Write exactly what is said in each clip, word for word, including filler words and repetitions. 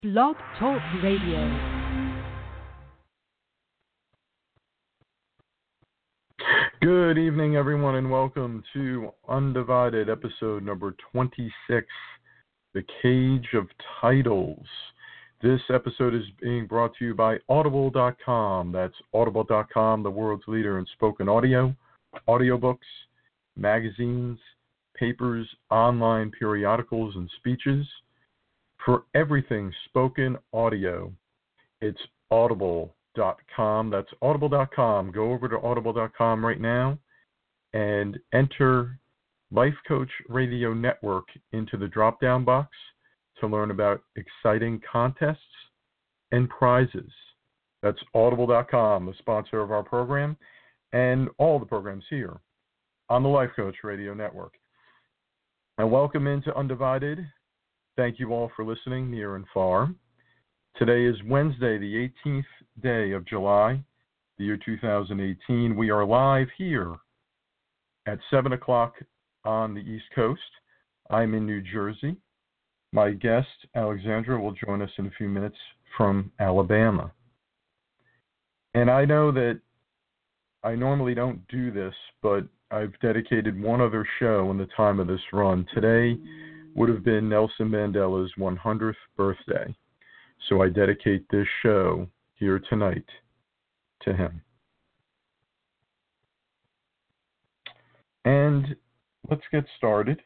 Blog Talk Radio. Good evening, everyone, and welcome to Undivided, episode number twenty-six, The Cage of Titles. This episode is being brought to you by Audible dot com. That's Audible dot com, the world's leader in spoken audio, audiobooks, magazines, papers, online periodicals, and speeches. For everything spoken audio, it's Audible dot com. That's Audible dot com. Go over to Audible dot com right now and enter Life Coach Radio Network into the drop-down box to learn about exciting contests and prizes. That's Audible dot com, the sponsor of our program and all the programs here on the Life Coach Radio Network. And welcome into Undivided. Thank you all for listening near and far. Today is Wednesday, the eighteenth day of July, the year two thousand eighteen. We are live here at seven o'clock on the East Coast. I'm in New Jersey. My guest, Alexandra, will join us in a few minutes from Alabama. And I know that I normally don't do this, but I've dedicated one other show in the time of this run. Today would have been Nelson Mandela's one hundredth birthday. So I dedicate this show here tonight to him. And let's get started.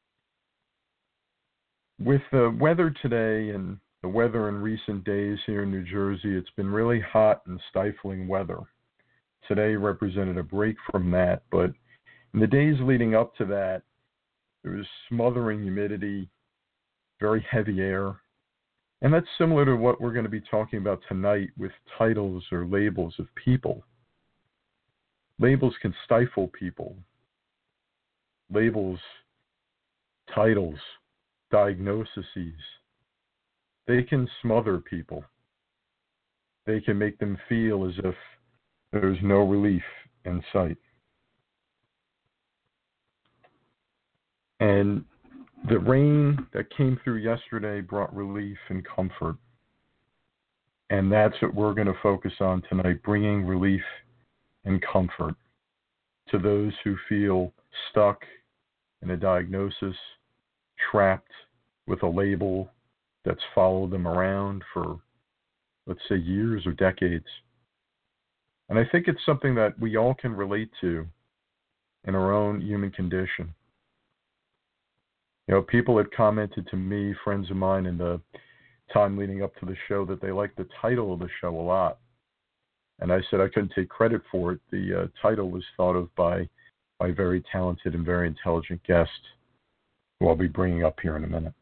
With the weather today and the weather in recent days here in New Jersey, it's been really hot and stifling weather. Today represented a break from that, but in the days leading up to that, there was smothering humidity, very heavy air. And that's similar to what we're going to be talking about tonight with titles or labels of people. Labels can stifle people. Labels, titles, diagnoses, they can smother people. They can make them feel as if there's no relief in sight. And the rain that came through yesterday brought relief and comfort. And that's what we're going to focus on tonight, bringing relief and comfort to those who feel stuck in a diagnosis, trapped with a label that's followed them around for, let's say, years or decades. And I think it's something that we all can relate to in our own human condition. You know, people had commented to me, friends of mine, in the time leading up to the show that they liked the title of the show a lot. And I said I couldn't take credit for it. The uh, title was thought of by by very talented and very intelligent guest, who I'll be bringing up here in a minute.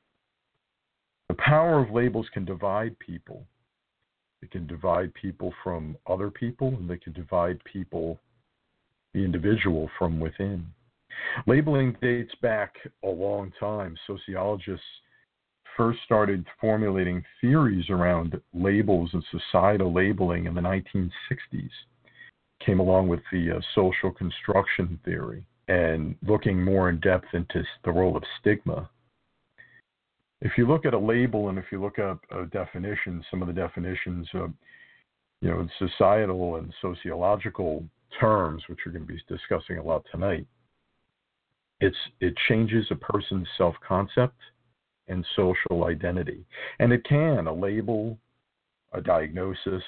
The power of labels can divide people. It can divide people from other people, and they can divide people, the individual, from within. Labeling dates back a long time. Sociologists first started formulating theories around labels and societal labeling in the nineteen sixties. Came along with the uh, social construction theory and looking more in depth into the role of stigma. If you look at a label and if you look at a definition, some of the definitions of, you know, societal and sociological terms, which we're going to be discussing a lot tonight, It's, it changes a person's self-concept and social identity. And it can, a label, a diagnosis,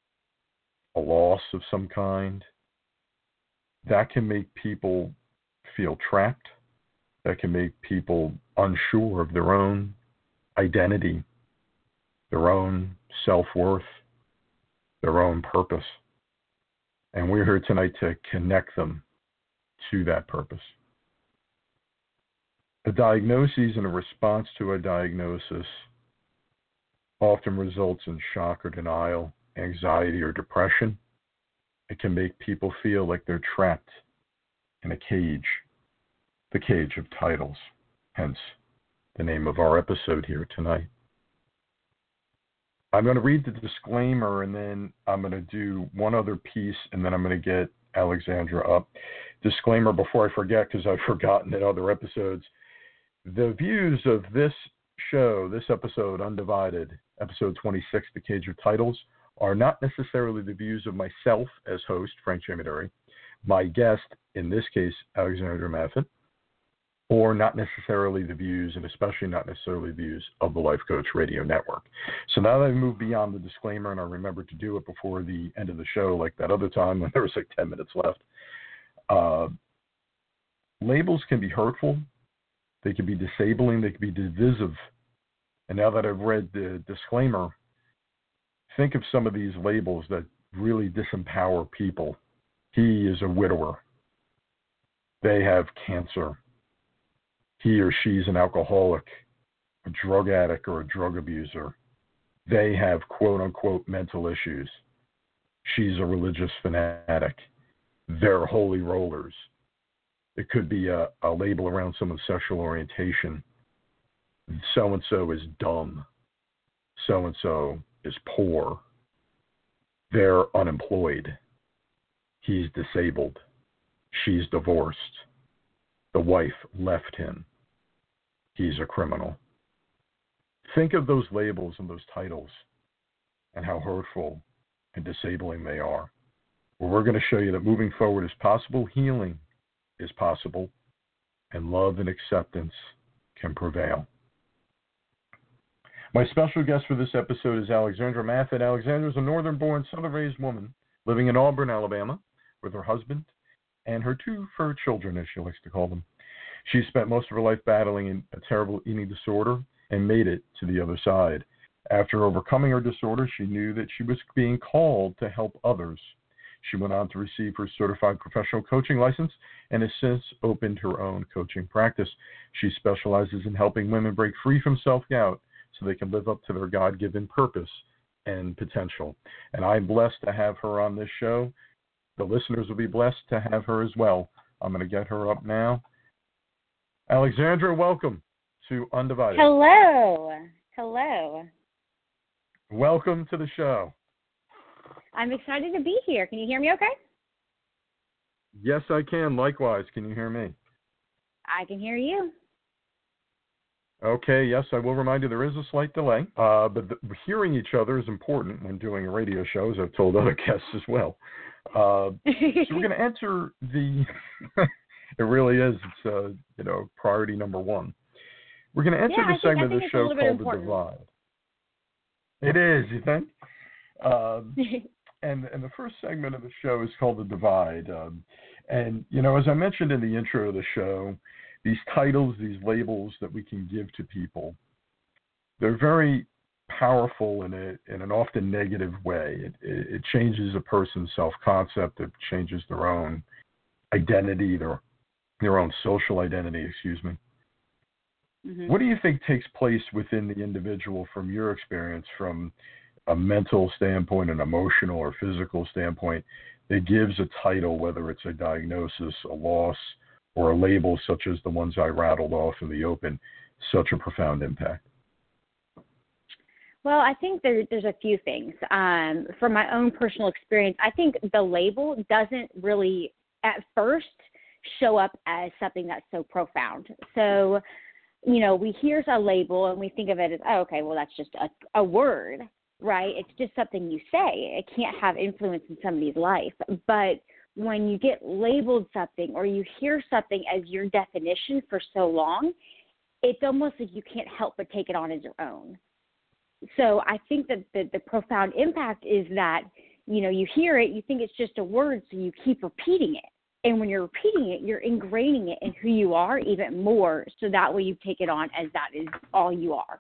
a loss of some kind, that can make people feel trapped. That can make people unsure of their own identity, their own self-worth, their own purpose. And we're here tonight to connect them to that purpose. A diagnosis and a response to a diagnosis often results in shock or denial, anxiety or depression. It can make people feel like they're trapped in a cage, the cage of titles, hence the name of our episode here tonight. I'm going to read the disclaimer, and then I'm going to do one other piece, and then I'm going to get Alexandra up. Disclaimer before I forget, because I've forgotten in other episodes. The views of this show, this episode, Undivided, episode twenty-six, The Cage of Titles, are not necessarily the views of myself as host, Frank J. Meduri, my guest, in this case, Alexandra Maffett, or not necessarily the views, and especially not necessarily the views of the Life Coach Radio Network. So now that I've moved beyond the disclaimer, and I remembered to do it before the end of the show, like that other time when there was like ten minutes left, uh, labels can be hurtful, they can be disabling, they can be divisive. And now that I've read the disclaimer, think of some of these labels that really disempower people. He is a widower. They have cancer. He or she's an alcoholic, a drug addict, or a drug abuser. They have quote-unquote mental issues. She's a religious fanatic. They're holy rollers. It could be a, a label around someone's sexual orientation. So-and-so is dumb. So-and-so is poor. They're unemployed. He's disabled. She's divorced. The wife left him. He's a criminal. Think of those labels and those titles and how hurtful and disabling they are. Well, we're going to show you that moving forward is possible, healing is possible, and love and acceptance can prevail. My special guest for this episode is Alexandra Maffett. Alexandra is a northern-born, southern-raised woman living in Auburn, Alabama, with her husband and her two fur children, as she likes to call them. She spent most of her life battling in a terrible eating disorder and made it to the other side. After overcoming her disorder, she knew that she was being called to help others. She went on to receive her certified professional coaching license and has since opened her own coaching practice. She specializes in helping women break free from self-doubt so they can live up to their God-given purpose and potential. And I'm blessed to have her on this show. The listeners will be blessed to have her as well. I'm going to get her up now. Alexandra, welcome to Undivided. Hello. Hello. Welcome to the show. I'm excited to be here. Can you hear me okay? Yes, I can. Likewise, can you hear me? I can hear you. Okay, yes, I will remind you there is a slight delay, uh, but the, hearing each other is important when doing a radio show, as I've told other guests as well. Uh, so we're going to enter the, it really is, it's, uh, you know, priority number one. We're going to enter yeah, the think, segment of the show called The Divide. It is, you think? Um, and, and the first segment of the show is called The Divide. Um, and, you know, as I mentioned in the intro of the show, these titles, these labels that we can give to people, they're very powerful in a in an often negative way. It, it, it changes a person's self-concept. It changes their own identity, their their own social identity, excuse me. Mm-hmm. What do you think takes place within the individual from your experience, from a mental standpoint, an emotional or physical standpoint, that gives a title, whether it's a diagnosis, a loss, or a label such as the ones I rattled off in the open, such a profound impact? Well, I think there, there's a few things. Um, from my own personal experience, I think the label doesn't really, at first, show up as something that's so profound. So, you know, we hear a label and we think of it as, oh, okay, well, that's just a, a word, right? It's just something you say. It can't have influence in somebody's life. But when you get labeled something or you hear something as your definition for so long, it's almost like you can't help but take it on as your own. So I think that the, the profound impact is that, you know, you hear it, you think it's just a word, so you keep repeating it. And when you're repeating it, you're ingraining it in who you are even more, so that way you take it on as that is all you are.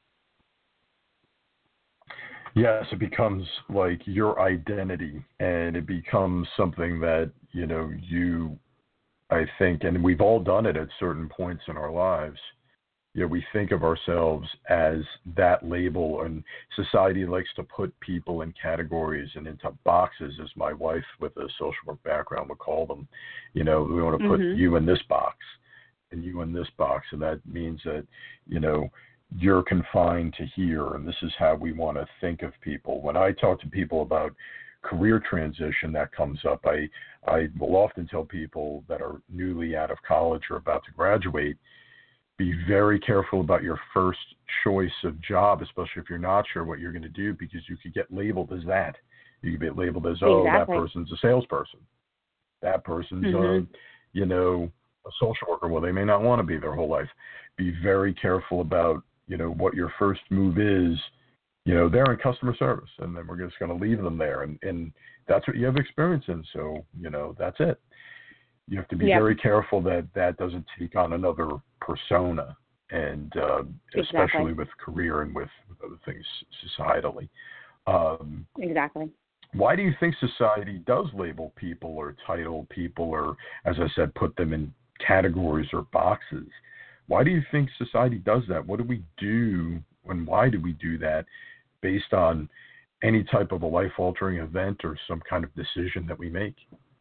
Yes, it becomes like your identity, and it becomes something that, you know, you, I think, and we've all done it at certain points in our lives. You know, we think of ourselves as that label, and society likes to put people in categories and into boxes, as my wife with a social work background would call them. You know, we want to put Mm-hmm. you in this box and you in this box, and that means that, you know, you're confined to here, and this is how we want to think of people. When I talk to people about career transition, that comes up. I, I will often tell people that are newly out of college or about to graduate, Be very careful about your first choice of job, especially if you're not sure what you're going to do, because you could get labeled as that. You could get labeled as, oh, Exactly. that person's a salesperson. That person's, Mm-hmm. a, you know, a social worker. Well, they may not want to be their whole life. Be very careful about, you know, what your first move is. You know, they're in customer service, and then we're just going to leave them there. And, and that's what you have experience in. So, you know, that's it. You have to be Yep. very careful that that doesn't take on another persona, and uh, Exactly. especially with career and with, with other things societally. Um, Exactly. why do you think society does label people or title people or, as I said, put them in categories or boxes? Why do you think society does that? What do we do, and why do we do that based on any type of a life-altering event or some kind of decision that we make?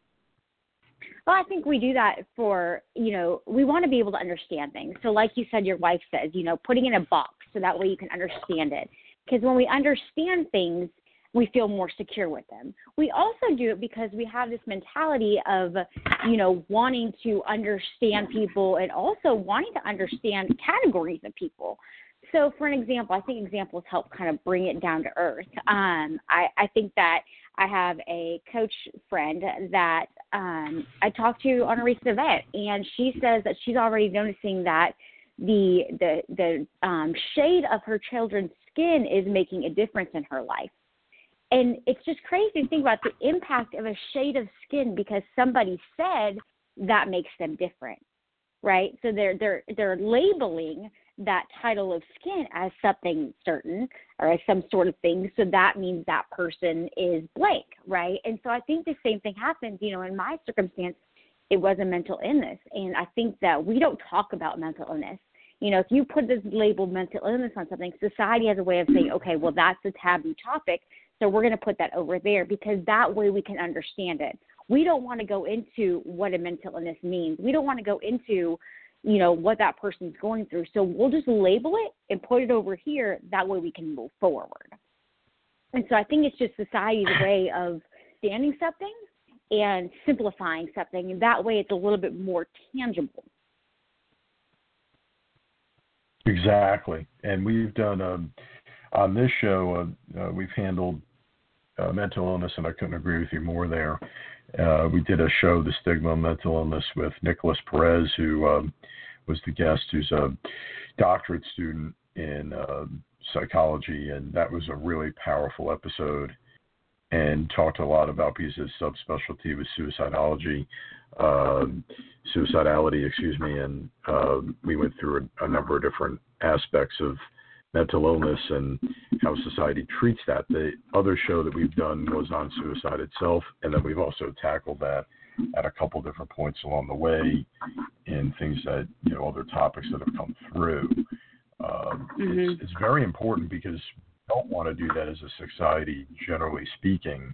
Well, I think we do that for, you know, we want to be able to understand things. So like you said, your wife says, you know, putting in a box so that way you can understand it. Because when we understand things, we feel more secure with them. We also do it because we have this mentality of, you know, wanting to understand people and also wanting to understand categories of people. So for an example, I think examples help kind of bring it down to earth. Um, I, I think that I have a coach friend that um, I talked to on a recent event, and she says that she's already noticing that the the the um, shade of her children's skin is making a difference in her life. And it's just crazy to think about the impact of a shade of skin because somebody said that makes them different, right? So they're they're they're labeling that title of skin as something certain or as some sort of thing. So that means that person is blank, right? And so I think the same thing happens, you know, in my circumstance, it was a mental illness. And I think that we don't talk about mental illness. You know, if you put this label mental illness on something, society has a way of saying, okay, well, that's a taboo topic, so we're going to put that over there because that way we can understand it. We don't want to go into what a mental illness means. We don't want to go into, you know, what that person's going through. So we'll just label it and put it over here. That way we can move forward. And so I think it's just society's way of standing something and simplifying something. And that way it's a little bit more tangible. Exactly. And we've done, um, on this show, uh, uh, we've handled uh, mental illness, and I couldn't agree with you more there. Uh, we did a show, The Stigma of Mental Illness, with Nicholas Perez, who um, was the guest, who's a doctorate student in uh, psychology, and that was a really powerful episode and talked a lot about, because his subspecialty was suicidology, uh, suicidality, excuse me, and uh, we went through a, a number of different aspects of mental illness and how society treats that. The other show that we've done was on suicide itself, and then we've also tackled that at a couple different points along the way in things that, you know, other topics that have come through. Um, Mm-hmm. it's, it's very important because we don't want to do that as a society, generally speaking.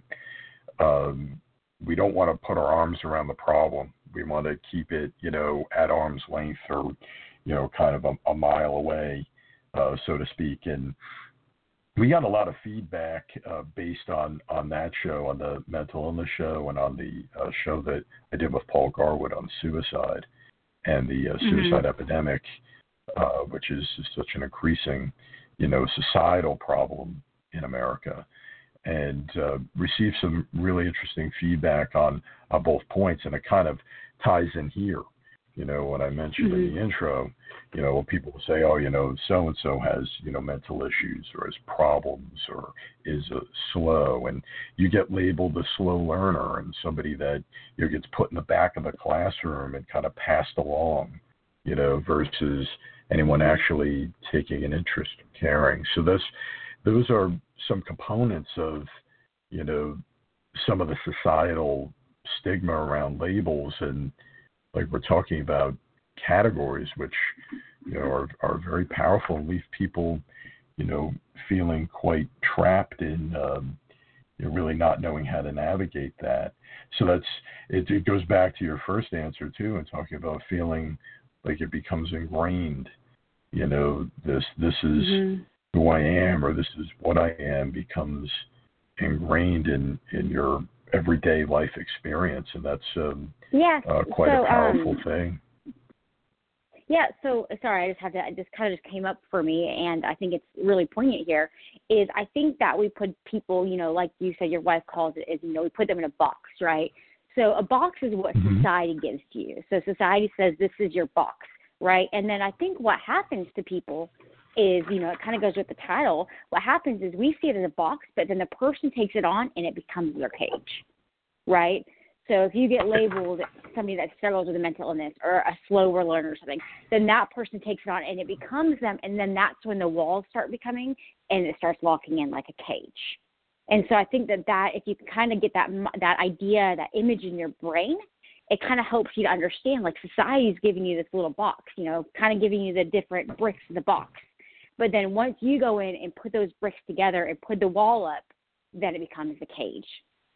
Um, we don't want to put our arms around the problem. We want to keep it, you know, at arm's length or, you know, kind of a, a mile away. Uh, so to speak, and we got a lot of feedback uh, based on, on that show, on the mental illness show, and on the uh, show that I did with Paul Garwood on suicide and the uh, suicide mm-hmm. epidemic, uh, which is such an increasing, you know, societal problem in America, and uh, received some really interesting feedback on, on both points, and it kind of ties in here. You know, when I mentioned mm-hmm. in the intro, you know, people will say, oh, you know, so-and-so has, you know, mental issues or has problems or is uh, slow. And you get labeled a slow learner and somebody that, you know, gets put in the back of the classroom and kind of passed along, you know, versus anyone actually taking an interest or caring. So that's, those are some components of, you know, some of the societal stigma around labels. And like we're talking about categories, which, you know, are, are very powerful and leave people, you know, feeling quite trapped in, um, you know, really not knowing how to navigate that. So that's, it, it goes back to your first answer too, and talking about feeling like it becomes ingrained, you know, this, this is mm-hmm. who I am, or this is what I am, becomes ingrained in, in your everyday life experience. And that's um, yes. uh, quite so, a powerful um, thing. Yeah, so sorry, I just had to, it just kind of just came up for me, and I think it's really poignant here, is I think that we put people, you know, like you said, your wife calls it, is, you know, we put them in a box, right? So a box is what Mm-hmm. society gives to you. So society says this is your box, right? And then I think what happens to people is, you know, it kind of goes with the title. What happens is we see it as a box, but then the person takes it on and it becomes their cage, right? So if you get labeled somebody that struggles with a mental illness or a slower learner or something, then that person takes it on and it becomes them, and then that's when the walls start becoming and it starts locking in like a cage. And so I think that, that if you can kind of get that that idea, that image in your brain, it kind of helps you to understand, like, society is giving you this little box, you know, kind of giving you the different bricks of the box. But then once you go in and put those bricks together and put the wall up, then it becomes the cage.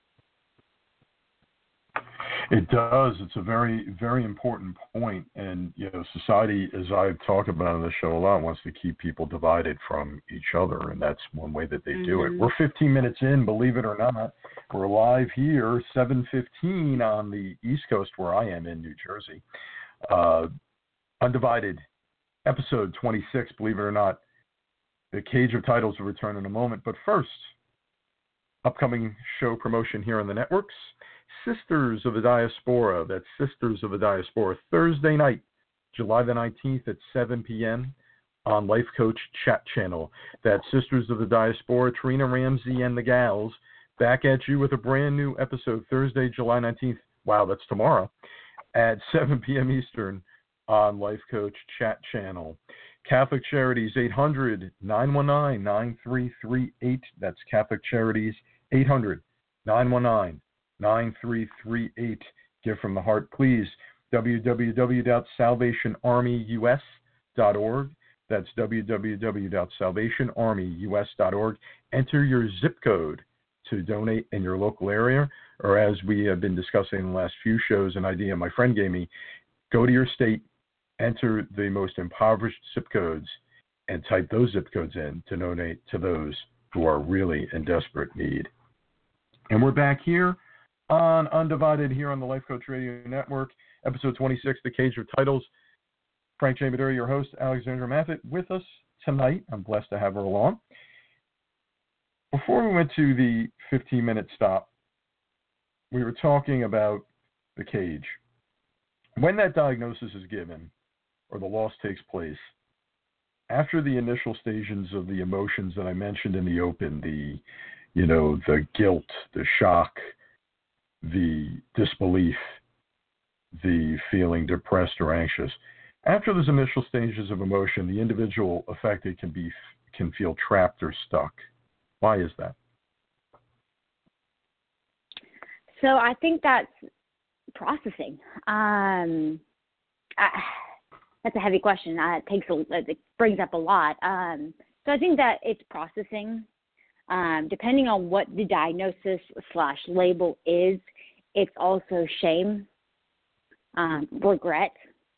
It does. It's a very, very important point. And, you know, society, as I've talked about on the show a lot, wants to keep people divided from each other. And that's one way that they mm-hmm. do it. We're fifteen minutes in, believe it or not. We're live here, seven fifteen on the East Coast where I am in New Jersey. Uh, Undivided, episode twenty-six, believe it or not. The Cage of Titles will return in a moment. But first, upcoming show promotion here on the networks. Sisters of the Diaspora, that's Sisters of the Diaspora, Thursday night, July the nineteenth at seven p.m. on Life Coach Chat Channel. That's Sisters of the Diaspora, Trina Ramsey and the Gals, back at you with a brand new episode Thursday, July nineteenth. Wow, that's tomorrow, at seven p.m. Eastern on Life Coach Chat Channel. Catholic Charities, eight hundred, nine one nine, nine three three eight. That's Catholic Charities, eight hundred, nine one nine, nine three three eight. Give from the heart, please. w w w dot salvation army u s dot org. That's w w w dot salvation army u s dot org. Enter your zip code to donate in your local area, or as we have been discussing in the last few shows, an idea my friend gave me, go to your state, enter the most impoverished zip codes, and type those zip codes in to donate to those who are really in desperate need. And we're back here on Undivided here on the Life Coach Radio Network, episode twenty-six, The Cage of Titles. Frank J. Maduri, your host, Alexandra Maffett, with us tonight. I'm blessed to have her along. Before we went to the fifteen-minute stop, we were talking about the cage. When that diagnosis is given, or the loss takes place, after the initial stages of the emotions that I mentioned in the open, the, you know, the guilt, the shock, the disbelief, the feeling depressed or anxious. After those initial stages of emotion, the individual affected can be can feel trapped or stuck. Why is that? So I think that's processing. Um, I, that's a heavy question. Uh, it takes a, it brings up a lot. Um, so I think that it's processing. Um, depending on what the diagnosis slash label is, it's also shame, um, regret.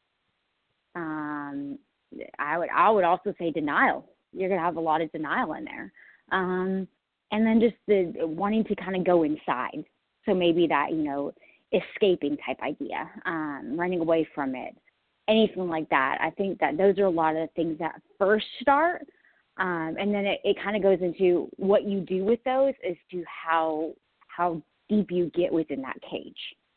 Um, I would I would also say denial. You're gonna have a lot of denial in there, um, and then just the wanting to kind of go inside. So maybe that, you know, escaping type idea, um, running away from it, anything like that. I think that those are a lot of the things that first start. Um, and then it, it kind of goes into what you do with those as to how how deep you get within that cage.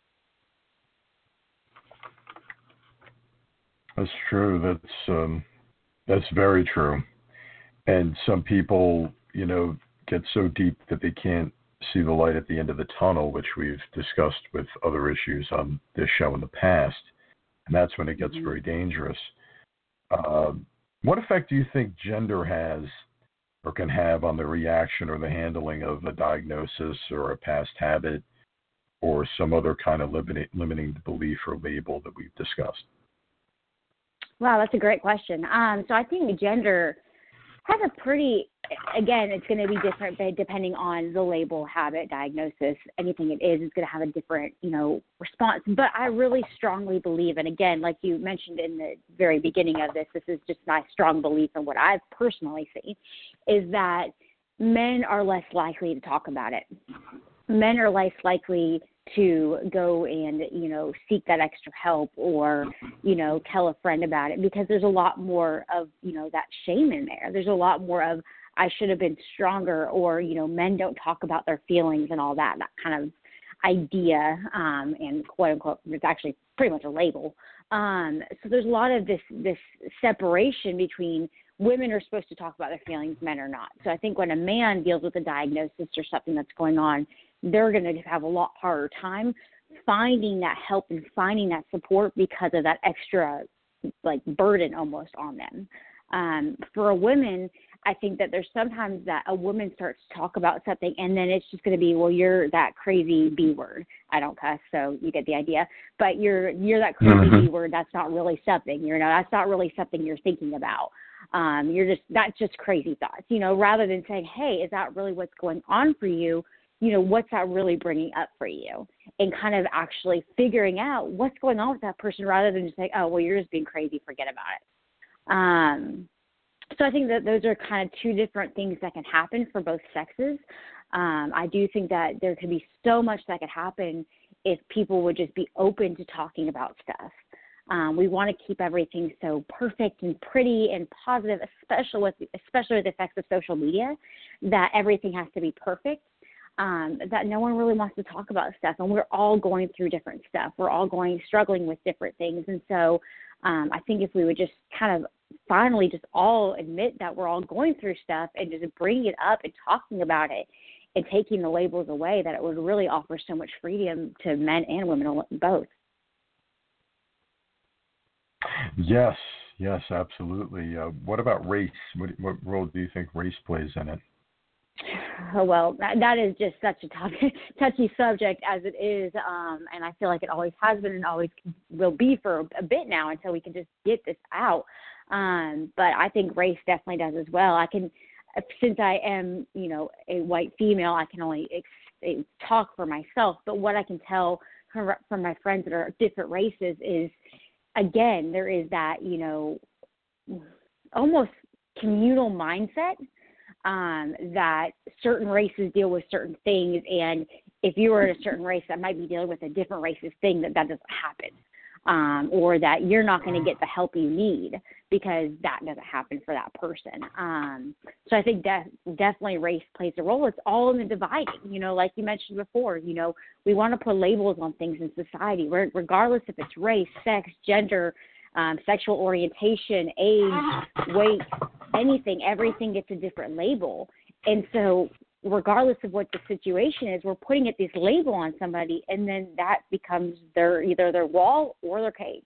That's true. That's um, that's very true. And some people, you know, get so deep that they can't see the light at the end of the tunnel, which we've discussed with other issues on this show in the past. And that's when it gets mm-hmm. very dangerous. Uh, What effect do you think gender has or can have on the reaction or the handling of a diagnosis or a past habit or some other kind of limiting, limiting belief or label that we've discussed? Wow, that's a great question. Um, so I think gender has a pretty, again, it's going to be different depending on the label, habit, diagnosis, anything it is, it's going to have a different, you know, response. But I really strongly believe, and again, like you mentioned in the very beginning of this, this is just my strong belief and what I've personally seen, is that men are less likely to talk about it. Men are less likely to go and, you know, seek that extra help or, you know, tell a friend about it, because there's a lot more of, you know, that shame in there. There's a lot more of, I should have been stronger, or, you know, men don't talk about their feelings and all that, that kind of idea, um, and quote unquote, it's actually pretty much a label. Um, so there's a lot of this, this separation between women are supposed to talk about their feelings, men are not. So I think when a man deals with a diagnosis or something that's going on, they're going to have a lot harder time finding that help and finding that support because of that extra, like, burden almost on them. Um, for a woman, I think that there's sometimes that a woman starts to talk about something and then it's just going to be, well, you're that crazy B word. I don't cuss, so you get the idea. But you're you're that crazy mm-hmm. B word. That's not really something. You know, that's not really something you're thinking about. Um, you're just that's just crazy thoughts. You know, rather than saying, hey, is that really what's going on for you? You know, what's that really bringing up for you? And kind of actually figuring out what's going on with that person rather than just saying, oh, well, you're just being crazy, forget about it. Um, so I think that those are kind of two different things that can happen for both sexes. Um, I do think that there could be so much that could happen if people would just be open to talking about stuff. Um, we want to keep everything so perfect and pretty and positive, especially with, especially with the effects of social media, that everything has to be perfect. Um, that no one really wants to talk about stuff, and we're all going through different stuff. We're all going, struggling with different things, and so um, I think if we would just kind of finally just all admit that we're all going through stuff and just bring it up and talking about it and taking the labels away, that it would really offer so much freedom to men and women both. Yes, yes, absolutely. Uh, what about race? What, what role do you think race plays in it? Oh, well, that, that is just such a touchy, touchy subject as it is, um, and I feel like it always has been and always will be for a bit now until we can just get this out. Um, but I think race definitely does as well. I can, since I am, you know, a white female, I can only ex- talk for myself. But what I can tell from, from my friends that are different races is, again, there is that, you know, almost communal mindset. Um, that certain races deal with certain things, and if you were in a certain race that might be dealing with a different racist thing, that that doesn't happen, um, or that you're not going to get the help you need because that doesn't happen for that person. Um, so I think def- definitely race plays a role. It's all in the dividing, you know, like you mentioned before. You know, we want to put labels on things in society, regardless if it's race, sex, gender, Um, sexual orientation, age, weight, anything, everything gets a different label. And so regardless of what the situation is, we're putting it this label on somebody, and then that becomes their either their wall or their cage.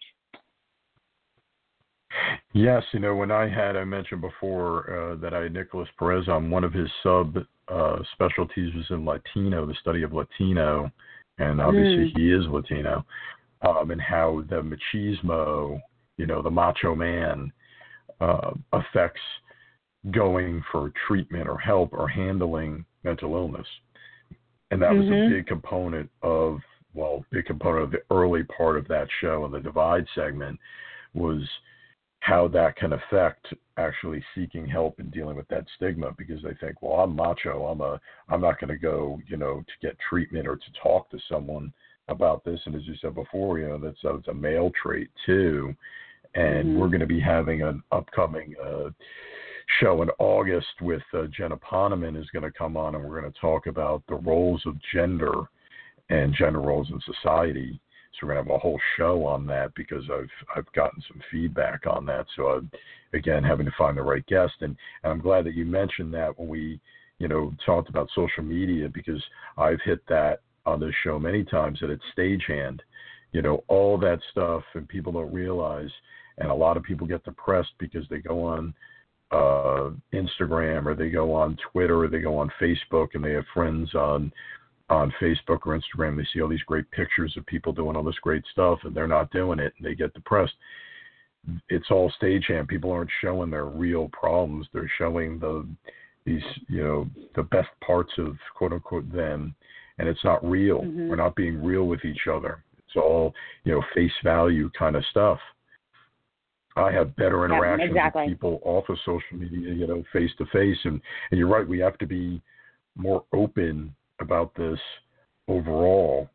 Yes, you know, when I had, I mentioned before uh, that I had Nicholas Perez on, one of his sub uh, specialties was in Latino, the study of Latino, and obviously mm. he is Latino, um, and how the machismo, you know, the macho man uh, affects going for treatment or help or handling mental illness. And that mm-hmm. was a big component of, well, big component of the early part of that show, and the Divide segment was how that can affect actually seeking help and dealing with that stigma, because they think, well, I'm macho, I'm a, I'm not going to go, you know, to get treatment or to talk to someone about this. And as you said before, you know, that's, that's a male trait too. And mm-hmm. we're going to be having an upcoming uh, show in August with uh, Jenna Poneman is going to come on, and we're going to talk about the roles of gender and gender roles in society. So we're going to have a whole show on that, because I've I've gotten some feedback on that. So I'm, again, having to find the right guest. And, and I'm glad that you mentioned that when we, you know, talked about social media, because I've hit that on this show many times, that it's stagehand. You know, all that stuff, and people don't realize. And a lot of people get depressed because they go on uh, Instagram, or they go on Twitter, or they go on Facebook, and they have friends on on Facebook or Instagram. They see all these great pictures of people doing all this great stuff, and they're not doing it, and they get depressed. It's all stagehand. People aren't showing their real problems. They're showing the these, you know, the best parts of quote unquote them, and it's not real. Mm-hmm. We're not being real with each other. It's all, you know, face value kind of stuff. I have better interactions yeah, exactly. with people off of social media, you know, face to face. And, and you're right, we have to be more open about this overall.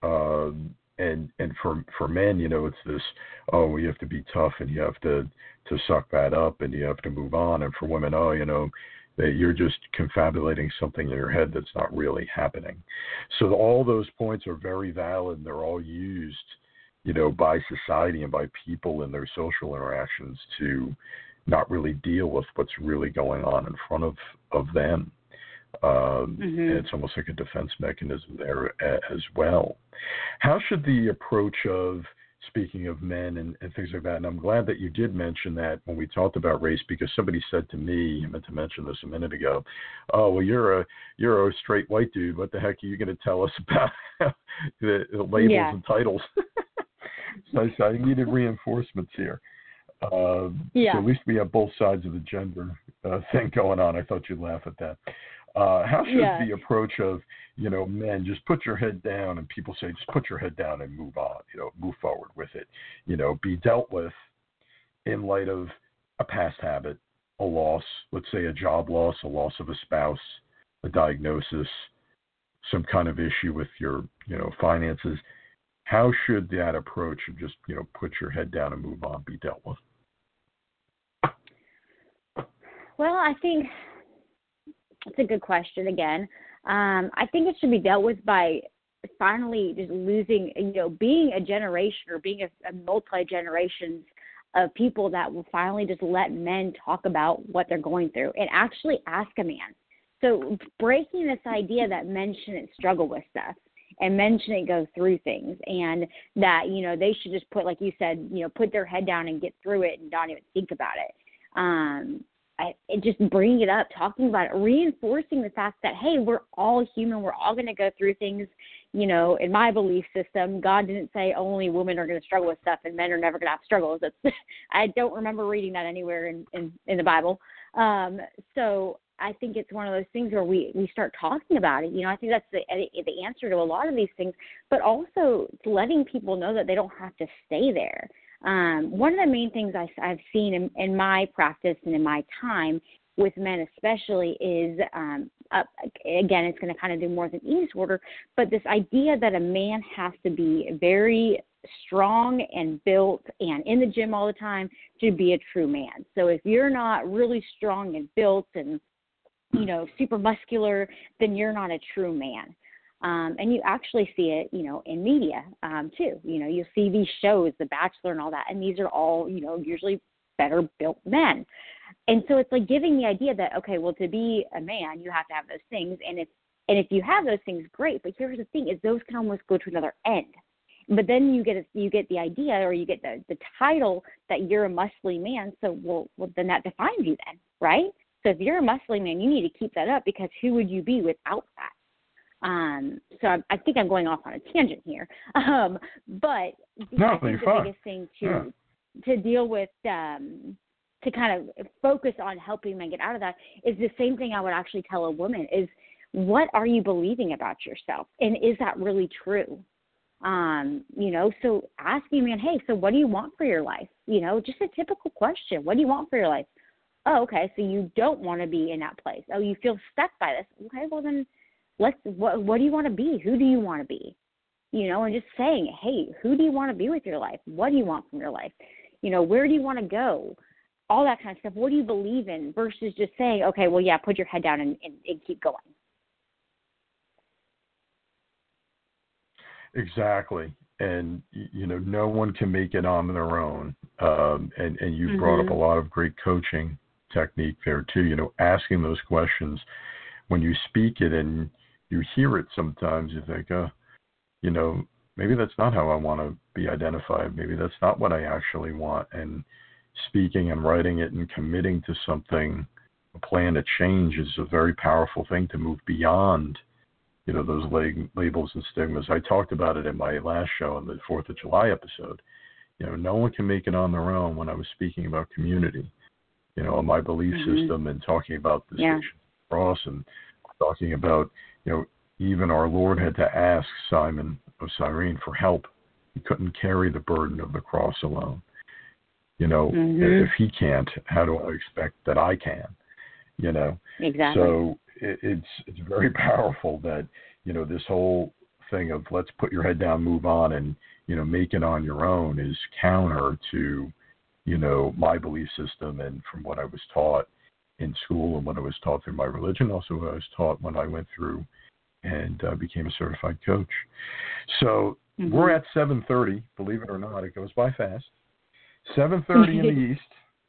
Um, and and for for men, you know, it's this, oh, well, you have to be tough and you have to to suck that up and you have to move on. And for women, oh, you know, that you're just confabulating something in your head that's not really happening. So all those points are very valid. And they're all used, you know, by society and by people in their social interactions to not really deal with what's really going on in front of, of them. Um, mm-hmm. And it's almost like a defense mechanism there a, as well. How should the approach of, speaking of men and, and things like that, and I'm glad that you did mention that when we talked about race, because somebody said to me, I meant to mention this a minute ago, oh, well, you're a you're a straight white dude. What the heck are you going to tell us about the, the labels yeah. and titles? So I, I needed reinforcements here. Uh, yeah. So at least we have both sides of the gender uh, thing going on. I thought you'd laugh at that. Uh, how should yeah. the approach of, you know, men just put your head down, and people say just put your head down and move on, you know, move forward with it, you know, be dealt with in light of a past habit, a loss, let's say a job loss, a loss of a spouse, a diagnosis, some kind of issue with your, you know, finances. How should that approach of just, you know, put your head down and move on be dealt with? Well, I think that's a good question again. Um, I think it should be dealt with by finally just losing, you know, being a generation or being a, a multi-generations of people that will finally just let men talk about what they're going through and actually ask a man. So breaking this idea that men shouldn't struggle with stuff and men shouldn't go through things, and that, you know, they should just put, like you said, you know, put their head down and get through it and not even think about it. Um, I, it just bringing it up, talking about it, reinforcing the fact that, hey, we're all human. We're all going to go through things. You know, in my belief system, God didn't say only women are going to struggle with stuff and men are never going to have struggles. That's, I don't remember reading that anywhere in, in, in the Bible. Um, so I think it's one of those things where we, we start talking about it. You know, I think that's the, the answer to a lot of these things, but also letting people know that they don't have to stay there. Um, one of the main things I, I've seen in, in my practice and in my time with men especially is, um, uh, again, it's going to kind of do more with an eating disorder, but this idea that a man has to be very strong and built and in the gym all the time to be a true man. So if you're not really strong and built and, you know, super muscular, then you're not a true man. Um, and you actually see it, you know, in media, um, too. You know, you see these shows, The Bachelor and all that, and these are all, you know, usually better built men. And so it's like giving the idea that, okay, well, to be a man, you have to have those things. And if, and if you have those things, great. But here's the thing is those can almost go to another end. But then you get a, you get the idea, or you get the, the title that you're a muscly man. So, well, well, then that defines you then, right? So if you're a muscly man, you need to keep that up, because who would you be without that? Um, so I, I think I'm going off on a tangent here. Um, but no, I think the fine. biggest thing to yeah. to deal with, um, to kind of focus on helping men get out of that, is the same thing I would actually tell a woman is, what are you believing about yourself? And is that really true? Um, you know, so asking a man, hey, so what do you want for your life? You know, just a typical question. What do you want for your life? Oh, okay, so you don't want to be in that place. Oh, you feel stuck by this. Okay, well then, let's, what, what do you want to be? Who do you want to be? You know, and just saying, hey, who do you want to be with your life? What do you want from your life? You know, where do you want to go? All that kind of stuff. What do you believe in? Versus just saying, okay, well, yeah, put your head down and, and, and keep going. Exactly. And, you know, no one can make it on their own. Um, and, and you mm-hmm. brought up a lot of great coaching technique there, too. You know, asking those questions. When you speak it and you hear it sometimes, you think, oh, you know, maybe that's not how I want to be identified. Maybe that's not what I actually want. And speaking and writing it and committing to something, a plan to change, is a very powerful thing to move beyond, you know, those lag- labels and stigmas. I talked about it in my last show, in the fourth of July episode. You know, no one can make it on their own when I was speaking about community, you know, my belief mm-hmm. system, and talking about the yeah. Station of the Cross, and talking about, you know, even our Lord had to ask Simon of Cyrene for help. He couldn't carry the burden of the cross alone. You know, mm-hmm. if he can't, how do I expect that I can? You know? Exactly. So it, it's it's very powerful that, you know, this whole thing of let's put your head down, move on, and, you know, make it on your own is counter to, you know, my belief system and from what I was taught in school and what I was taught through my religion, also what I was taught when I went through and uh, became a certified coach. So mm-hmm. we're at seven thirty, believe it or not, it goes by fast. seven thirty in the East.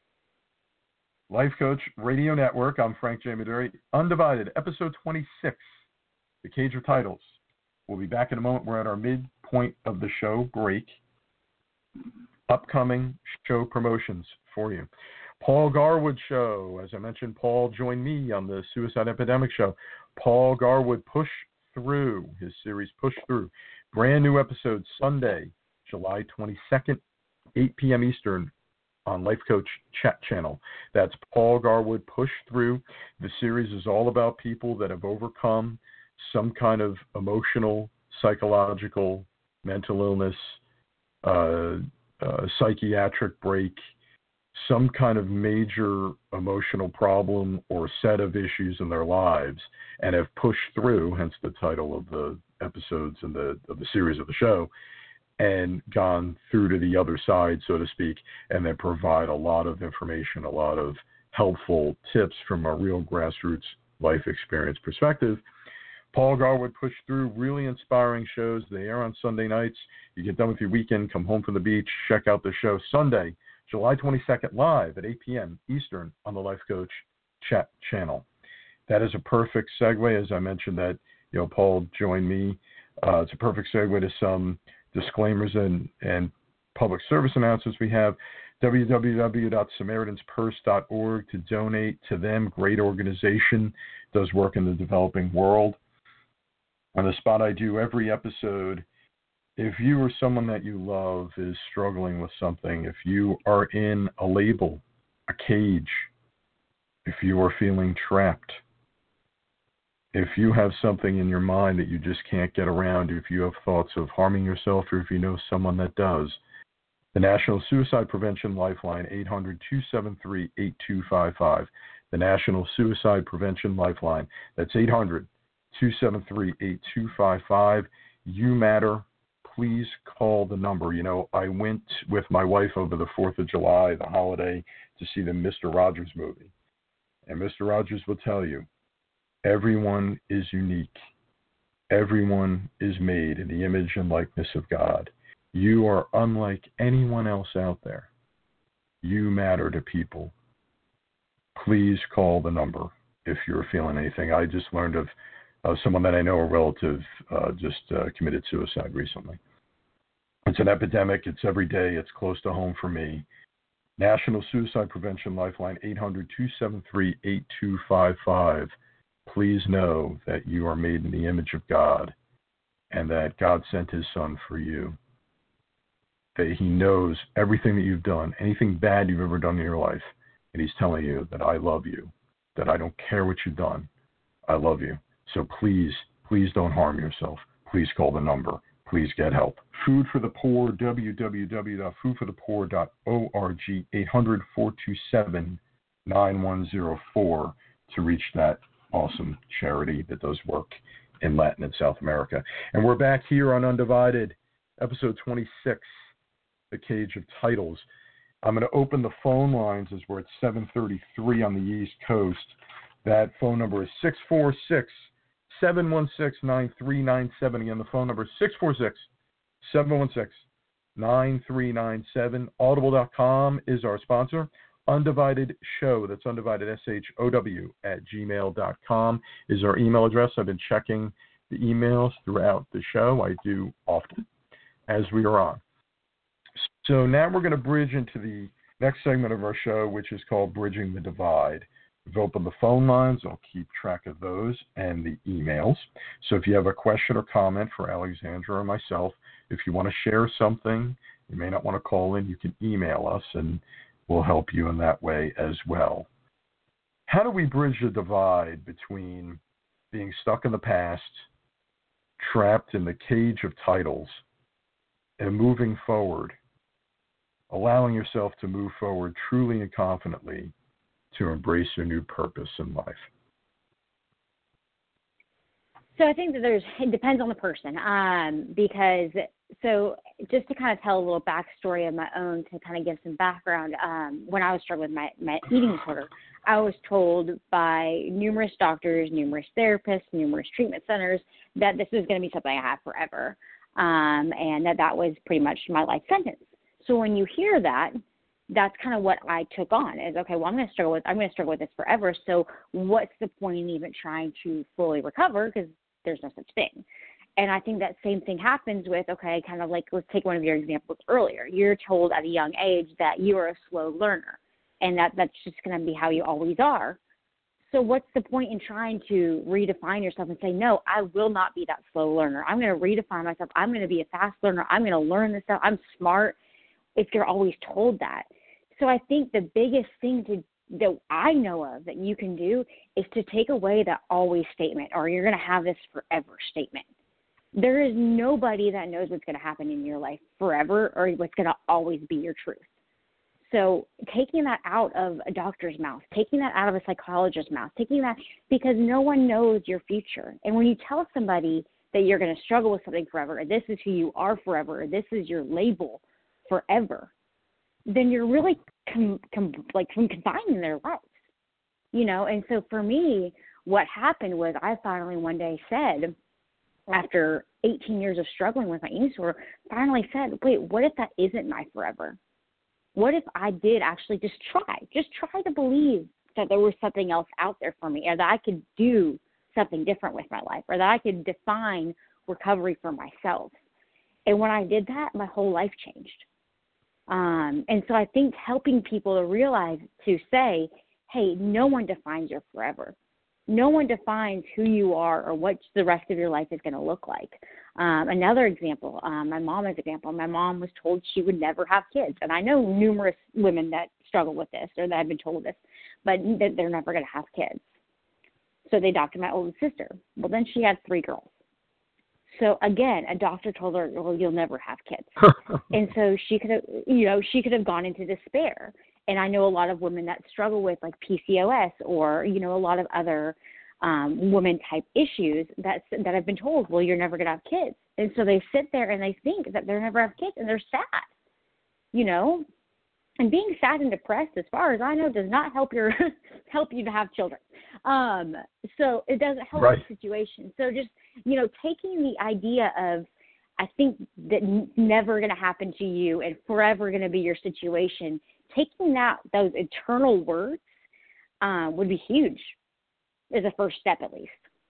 Life Coach Radio Network. I'm Frank J. Maduri. Undivided, episode twenty-six, The Cage of Titles. We'll be back in a moment. We're at our midpoint of the show break. Upcoming show promotions for you. Paul Garwood Show. As I mentioned, Paul joined me on the Suicide Epidemic Show. Paul Garwood Push Through, his series Push Through. Brand new episode Sunday, July twenty-second, eight p.m. Eastern on Life Coach Chat Channel. That's Paul Garwood Push Through. The series is all about people that have overcome some kind of emotional, psychological, mental illness, uh, uh, psychiatric break, some kind of major emotional problem or set of issues in their lives, and have pushed through, hence the title of the episodes and the of the series of the show, and gone through to the other side, so to speak, and then provide a lot of information, a lot of helpful tips from a real grassroots life experience perspective. Paul Garwood Push Through, really inspiring shows. They air on Sunday nights. You get done with your weekend, come home from the beach, check out the show Sunday, July twenty-second, live at eight p.m. Eastern on the Life Coach Chat Channel. That is a perfect segue, as I mentioned that, you know, Paul joined me. Uh, it's a perfect segue to some disclaimers and, and public service announcements we have. w w w dot samaritans purse dot org to donate to them. Great organization, does work in the developing world. On the spot I do every episode, if you or someone that you love is struggling with something, if you are in a label, a cage, if you are feeling trapped, if you have something in your mind that you just can't get around, if you have thoughts of harming yourself, or if you know someone that does, the National Suicide Prevention Lifeline, eight hundred, two seven three, eight two five five. The National Suicide Prevention Lifeline, that's eight hundred, two seven three, eight two five five. You matter. Please call the number. You know, I went with my wife over the fourth of July, the holiday, to see the Mister Rogers movie. And Mister Rogers will tell you, everyone is unique. Everyone is made in the image and likeness of God. You are unlike anyone else out there. You matter to people. Please call the number if you're feeling anything. I just learned of uh, someone that I know, a relative, uh, just uh, committed suicide recently. It's an epidemic. It's every day. It's close to home for me. National Suicide Prevention Lifeline, eight hundred, two seven three, eight two five five. Please know that you are made in the image of God and that God sent his son for you. That he knows everything that you've done, anything bad you've ever done in your life, and he's telling you that I love you, that I don't care what you've done. I love you. So please, please don't harm yourself. Please call the number. Please get help. Food for the Poor, w w w dot food for the poor dot org, eight hundred, four two seven, nine one zero four to reach that awesome charity that does work in Latin and South America. And we're back here on Undivided, episode twenty-six, The Cage of Titles. I'm going to open the phone lines as we're at seven thirty-three on the East Coast. That phone number is six four six, seven one six, nine three nine seven. Again, the phone number is six four six, seven one six, nine three nine seven. Audible dot com is our sponsor. Undivided Show, that's undivided, S H O W, at gmail dot com is our email address. I've been checking the emails throughout the show. I do often as we are on. So now we're going to bridge into the next segment of our show, which is called Bridging the Divide. We've opened the phone lines. I'll keep track of those and the emails. So if you have a question or comment for Alexandra or myself, if you want to share something, you may not want to call in, you can email us and we'll help you in that way as well. How do we bridge the divide between being stuck in the past, trapped in the cage of titles, and moving forward, allowing yourself to move forward truly and confidently to embrace your new purpose in life? So I think that there's, it depends on the person, um, because, so just to kind of tell a little backstory of my own to kind of give some background, um, when I was struggling with my, my eating disorder, I was told by numerous doctors, numerous therapists, numerous treatment centers that this was going to be something I have forever, um, and that that was pretty much my life sentence. So when you hear that, that's kind of what I took on is, okay, well, I'm going to struggle with, I'm going to struggle with this forever. So what's the point in even trying to fully recover? Because there's no such thing. And I think that same thing happens with, okay, kind of like, let's take one of your examples earlier. You're told at a young age that you are a slow learner and that that's just going to be how you always are. So what's the point in trying to redefine yourself and say, no, I will not be that slow learner. I'm going to redefine myself. I'm going to be a fast learner. I'm going to learn this stuff. I'm smart if you're always told that. So I think the biggest thing to that I know of that you can do is to take away that always statement or you're going to have this forever statement. There is nobody that knows what's going to happen in your life forever or what's going to always be your truth. So taking that out of a doctor's mouth, taking that out of a psychologist's mouth, taking that because no one knows your future. And when you tell somebody that you're going to struggle with something forever, or this is who you are forever, or this is your label forever, then you're really com- com- like confining their lives, you know? And so for me, what happened was I finally one day said, after eighteen years of struggling with my eating disorder, finally said, wait, what if that isn't my forever? What if I did actually just try, just try to believe that there was something else out there for me or that I could do something different with my life or that I could define recovery for myself. And when I did that, my whole life changed. Um, and so I think helping people to realize, to say, hey, no one defines your forever. No one defines who you are or what the rest of your life is going to look like. Um, another example, um, my mom's example, my mom was told she would never have kids. And I know numerous women that struggle with this or that have been told this, but that they're never going to have kids. So they adopted my oldest sister. Well, then she had three girls. So again, a doctor told her, well, you'll never have kids. And so she could have, you know, she could have gone into despair. And I know a lot of women that struggle with like P C O S or, you know, a lot of other um, women type issues that, that have been told, well, you're never going to have kids. And so they sit there and they think that they're never have kids and they're sad, you know, and being sad and depressed, as far as I know, does not help your, help you to have children. Um, so it doesn't help right. the situation. So just, you know, taking the idea of, I think that n- never going to happen to you and forever going to be your situation, taking that, those eternal words uh, would be huge as a first step, at least.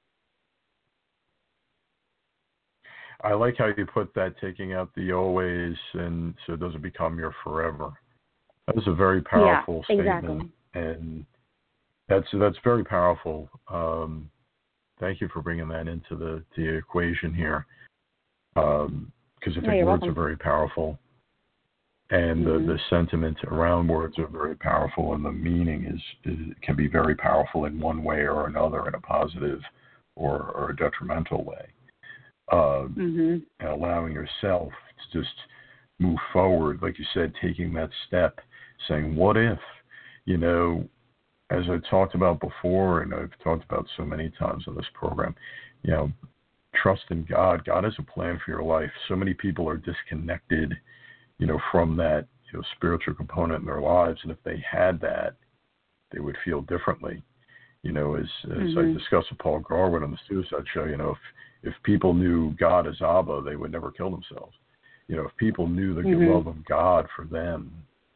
I like how you put that, taking out the always, and so it doesn't become your forever. That is a very powerful yeah, statement, exactly. and that's that's very powerful. Um, thank you for bringing that into the, the equation here, because um, I think no, words welcome. are very powerful, and mm-hmm. the, the sentiment around words are very powerful, and the meaning is, is can be very powerful in one way or another, in a positive or, or a detrimental way. Uh, mm-hmm. And allowing yourself to just move forward, like you said, taking that step, saying, what if, you know, as I talked about before, and I've talked about so many times on this program, you know, trust in God. God has a plan for your life. So many people are disconnected, you know, from that, you know, spiritual component in their lives. And if they had that, they would feel differently. You know, as, as mm-hmm. I discussed with Paul Garwood on the Suicide Show, you know, if, if people knew God as Abba, they would never kill themselves. You know, if people knew the mm-hmm. love of God for them,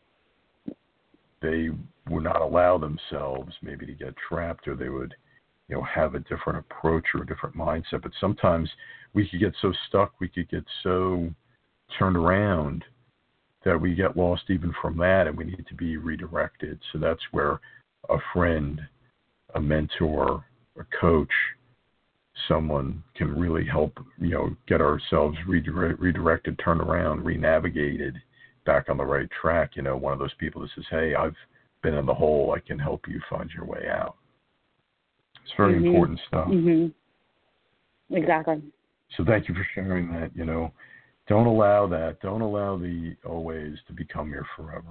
they would not allow themselves maybe to get trapped, or they would, you know, have a different approach or a different mindset. But sometimes we could get so stuck, we could get so turned around that we get lost even from that, and we need to be redirected. So that's where a friend, a mentor, a coach, someone can really help, you know, get ourselves redirect, redirected, turned around, re-navigated back on the right track. You know, one of those people that says, hey, I've been in the hole, I can help you find your way out. It's very mm-hmm. important stuff. Mm-hmm. Exactly. So thank you for sharing that. You know, don't allow that. Don't allow the always to become your forever.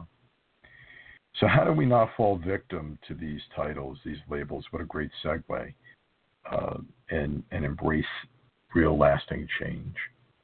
So how do we not fall victim to these titles, these labels? What a great segue. uh, and, and embrace real lasting change?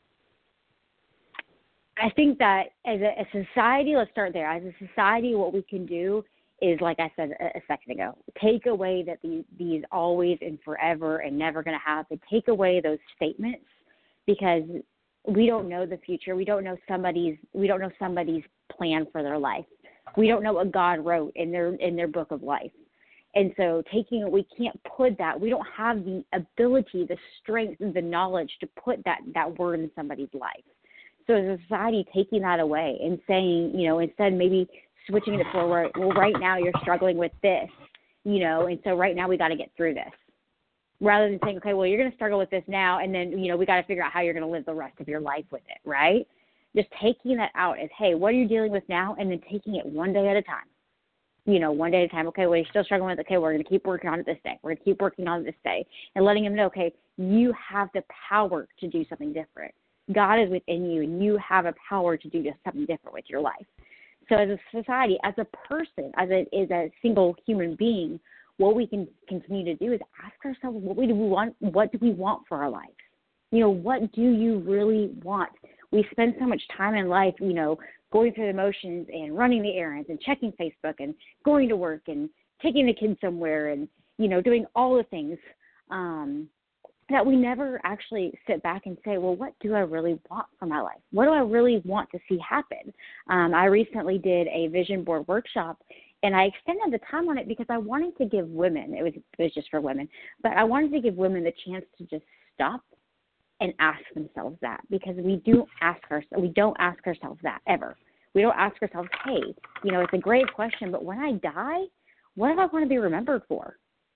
I think that as a, a society, let's start there. As a society, what we can do is, like I said a, a second ago, take away that these, these always and forever and never going to happen. Take away those statements, because we don't know the future. We don't know somebody's. We don't know somebody's plan for their life. We don't know what God wrote in their in their book of life. And so taking we can't put that. We don't have the ability, the strength, and the knowledge to put that that word in somebody's life. So as a society, taking that away and saying, you know, instead maybe switching it forward, well, right now you're struggling with this, you know, and so right now we got to get through this. Rather than saying, okay, well, you're going to struggle with this now, and then, you know, we got to figure out how you're going to live the rest of your life with it, right? Just taking that out as, hey, what are you dealing with now? And then taking it one day at a time. You know, one day at a time. Okay, well, you're still struggling with it. Okay, we're going to keep working on it this day. We're going to keep working on it this day. And letting them know, okay, you have the power to do something different. God is within you, and you have a power to do just something different with your life. So as a society, as a person, as a, as a single human being, what we can continue to do is ask ourselves, what do we want? What do we want for our lives? You know, what do you really want? We spend so much time in life, you know, going through the motions and running the errands and checking Facebook and going to work and taking the kids somewhere and, you know, doing all the things um, that we never actually sit back and say, well, what do I really want for my life? What do I really want to see happen? Um, I recently did a vision board workshop, and I extended the time on it because I wanted to give women, it was, it was just for women, but I wanted to give women the chance to just stop and ask themselves that, because we do ask our, we don't ask ourselves that ever. We don't ask ourselves, hey, you know, it's a great question, but when I die, what do I want to be remembered for?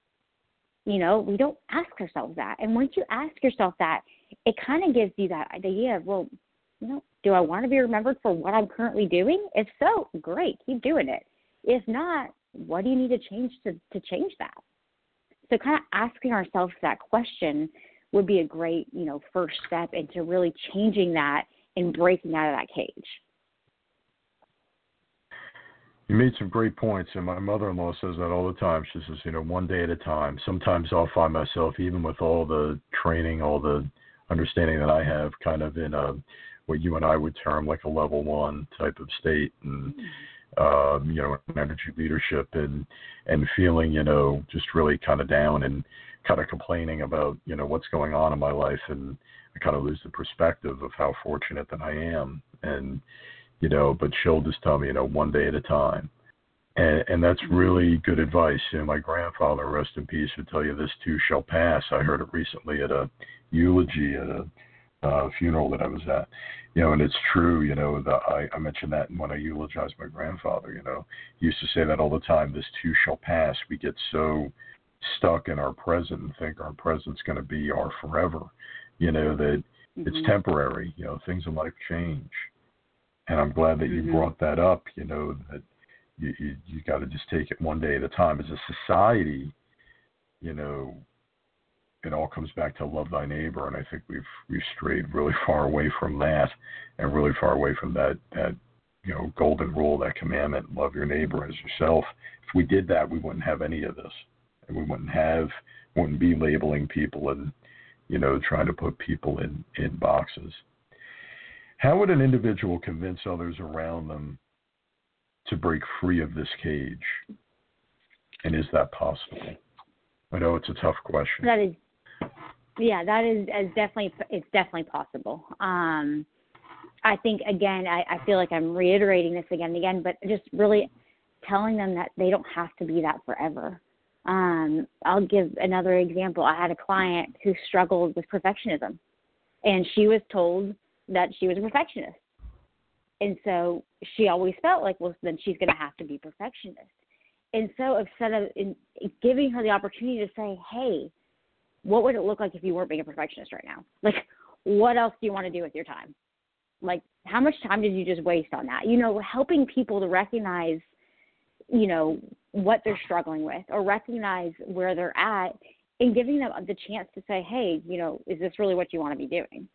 You know, we don't ask ourselves that. And once you ask yourself that, it kind of gives you that idea of, well, you know, do I want to be remembered for what I'm currently doing? If so, great, keep doing it. If not, what do you need to change to, to change that? So kind of asking ourselves that question would be a great, you know, first step into really changing that and breaking out of that cage. You made some great points, and my mother-in-law says that all the time. She says, you know, one day at a time. Sometimes I'll find myself, even with all the training, all the understanding that I have, kind of in a what you and I would term like a level one type of state, and uh, you know, energy leadership, and and feeling, you know, just really kind of down and kind of complaining about, you know, what's going on in my life, and I kind of lose the perspective of how fortunate that I am, and you know, but she'll just tell me, you know, one day at a time. And, and that's really good advice. You know, my grandfather, rest in peace, would tell you this too shall pass. I heard it recently at a eulogy at a uh, funeral that I was at, you know, and it's true, you know, the, I, I mentioned that when I eulogized my grandfather, you know, he used to say that all the time, this too shall pass. We get so stuck in our present and think our present's going to be our forever, you know, that mm-hmm. it's temporary, you know, things in life change. And I'm glad that you mm-hmm. brought that up, you know, that you, you, you got to just take it one day at a time. As a society, you know, it all comes back to love thy neighbor. And I think we've we've strayed really far away from that, and really far away from that, that you know, golden rule, that commandment, love your neighbor as yourself. If we did that, we wouldn't have any of this. And we wouldn't have, wouldn't be labeling people and, you know, trying to put people in, in boxes. How would an individual convince others around them to break free of this cage? And is that possible? I know it's a tough question. That is, yeah, that is, is definitely, it's definitely possible. Um, I think, again, I, I feel like I'm reiterating this again and again, but just really telling them that they don't have to be that forever. Um, I'll give another example. I had a client who struggled with perfectionism, and she was told that she was a perfectionist. And so she always felt like, well, then she's going to have to be perfectionist. And so instead of in, giving her the opportunity to say, hey, what would it look like if you weren't being a perfectionist right now? Like, what else do you want to do with your time? Like, how much time did you just waste on that? You know, helping people to recognize, you know, what they're struggling with, or recognize where they're at, and giving them the chance to say, hey, you know, is this really what you want to be doing?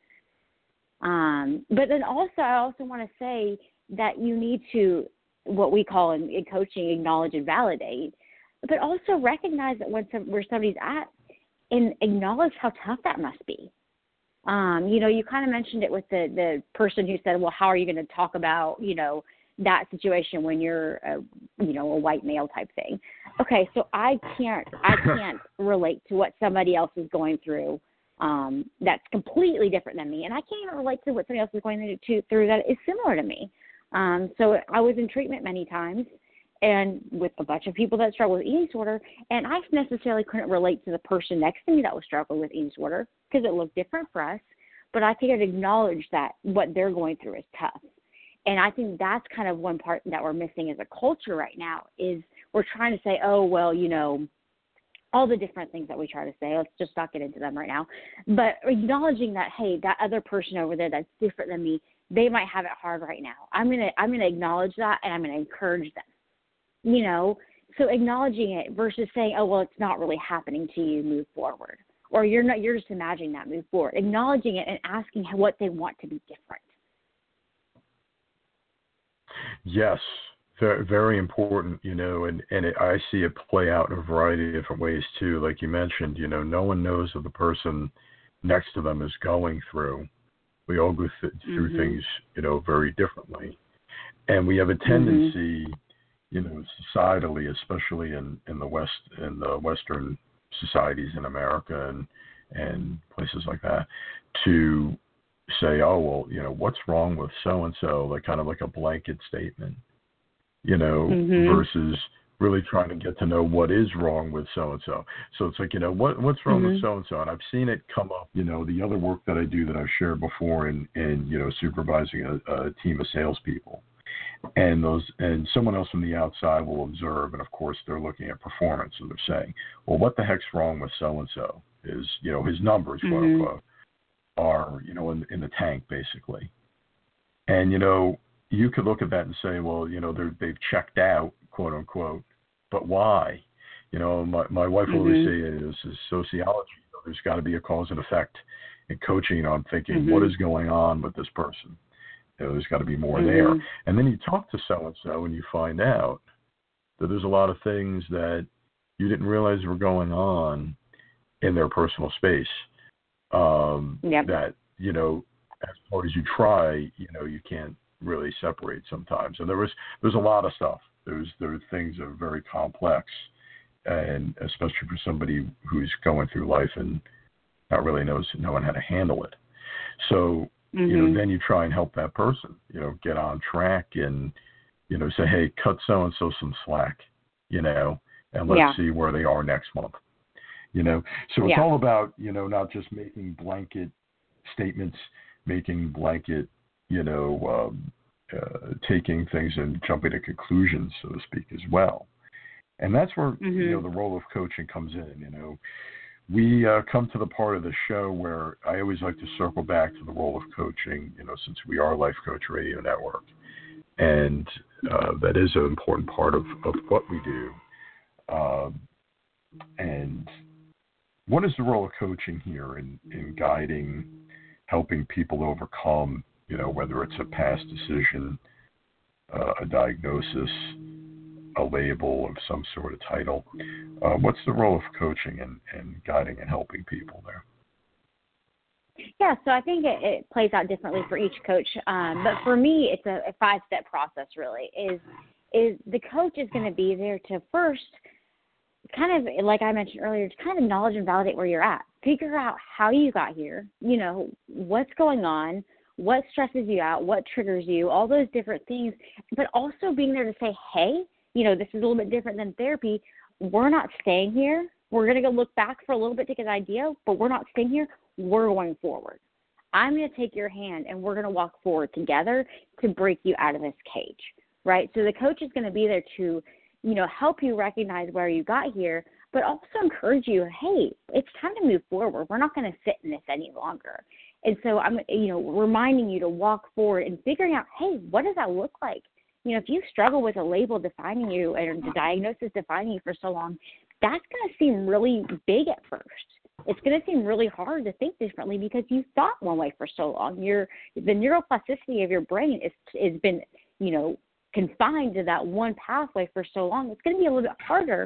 Um, but then also, I also want to say that you need to, what we call in, in coaching, acknowledge and validate, but also recognize that when some, where somebody's at, and acknowledge how tough that must be. Um, you know, you kind of mentioned it with the, the person who said, well, how are you going to talk about, you know, that situation when you're, a, you know, a white male type thing. Okay, so I can't, I can't relate to what somebody else is going through um, that's completely different than me, and I can't even relate to what somebody else is going through, through that is similar to me. Um, so I was in treatment many times, and with a bunch of people that struggle with eating disorder, and I necessarily couldn't relate to the person next to me that was struggling with eating disorder because it looked different for us, but I could acknowledge that what they're going through is tough. And I think that's kind of one part that we're missing as a culture right now is we're trying to say, oh, well, you know, all the different things that we try to say. Let's just not get into them right now. But acknowledging that, hey, that other person over there that's different than me, they might have it hard right now. I'm going to I'm going to acknowledge that, and I'm going to encourage them, you know. So acknowledging it versus saying, oh, well, it's not really happening to you, move forward. Or you're not, you're just imagining that, move forward. Acknowledging it and asking what they want to be different. Yes, very, very important, you know, and, and it, I see it play out in a variety of different ways too. Like you mentioned, you know, no one knows what the person next to them is going through. We all go th- through mm-hmm. things, you know, very differently. And we have a tendency, mm-hmm. you know, societally, especially in, in the West, in the Western societies in America and, and places like that, to say, oh, well, you know, what's wrong with so-and-so, like kind of like a blanket statement, you know, mm-hmm. versus really trying to get to know what is wrong with so-and-so. So it's like, you know, what what's wrong mm-hmm. with so-and-so? And I've seen it come up, you know, the other work that I do that I've shared before in, in you know, supervising a, a team of salespeople. And those, and someone else from the outside will observe, and of course they're looking at performance, and they're saying, well, what the heck's wrong with so-and-so? Is, you know, his numbers, quote mm-hmm. unquote, are, you know, in, in the tank, basically. And, you know, you could look at that and say, well, you know, they're, they've checked out, quote unquote, but why? You know, my, my wife will always say it is, is sociology. You know, there's got to be a cause and effect in coaching. You know, I'm thinking, mm-hmm. what is going on with this person? You know, there's got to be more mm-hmm. there. And then you talk to so-and-so and you find out that there's a lot of things that you didn't realize were going on in their personal space. Um, yep. That, you know, as hard as you try, you know, you can't really separate sometimes. And there was, there's a lot of stuff. There's, there are things that are very complex, and especially for somebody who's going through life and not really knows, knowing how to handle it. So, mm-hmm. you know, then you try and help that person, you know, get on track and, you know, say, hey, cut so-and-so some slack, you know, and let's yeah. see where they are next month. You know, so it's yeah. all about, you know, not just making blanket statements, making blanket, you know, um, uh, taking things and jumping to conclusions, so to speak, as well. And that's where, mm-hmm. you know, the role of coaching comes in. You know, we uh, come to the part of the show where I always like to circle back to the role of coaching, you know, since we are Life Coach Radio Network. And uh, that is an important part of, of what we do. Uh, and what is the role of coaching here in, in guiding, helping people overcome, you know, whether it's a past decision, uh, a diagnosis, a label of some sort of title? Uh, what's the role of coaching and, and guiding and helping people there? Yeah, so I think it, it plays out differently for each coach. Um, but for me, it's a, a five-step process, really. Is is the coach is going to be there to first kind of, like I mentioned earlier, to kind of acknowledge and validate where you're at. Figure out how you got here, you know, what's going on, what stresses you out, what triggers you, all those different things. But also being there to say, hey, you know, this is a little bit different than therapy. We're not staying here. We're going to go look back for a little bit to get an idea, but we're not staying here. We're going forward. I'm going to take your hand, and we're going to walk forward together to break you out of this cage, right? So the coach is going to be there to, you know, help you recognize where you got here, but also encourage you, hey, it's time to move forward. We're not going to sit in this any longer. And so I'm, you know, reminding you to walk forward and figuring out, hey, what does that look like? You know, if you struggle with a label defining you and the diagnosis defining you for so long, that's going to seem really big at first. It's going to seem really hard to think differently because you thought one way for so long. Your the neuroplasticity of your brain is has been, you know, confined to that one pathway for so long. It's going to be a little bit harder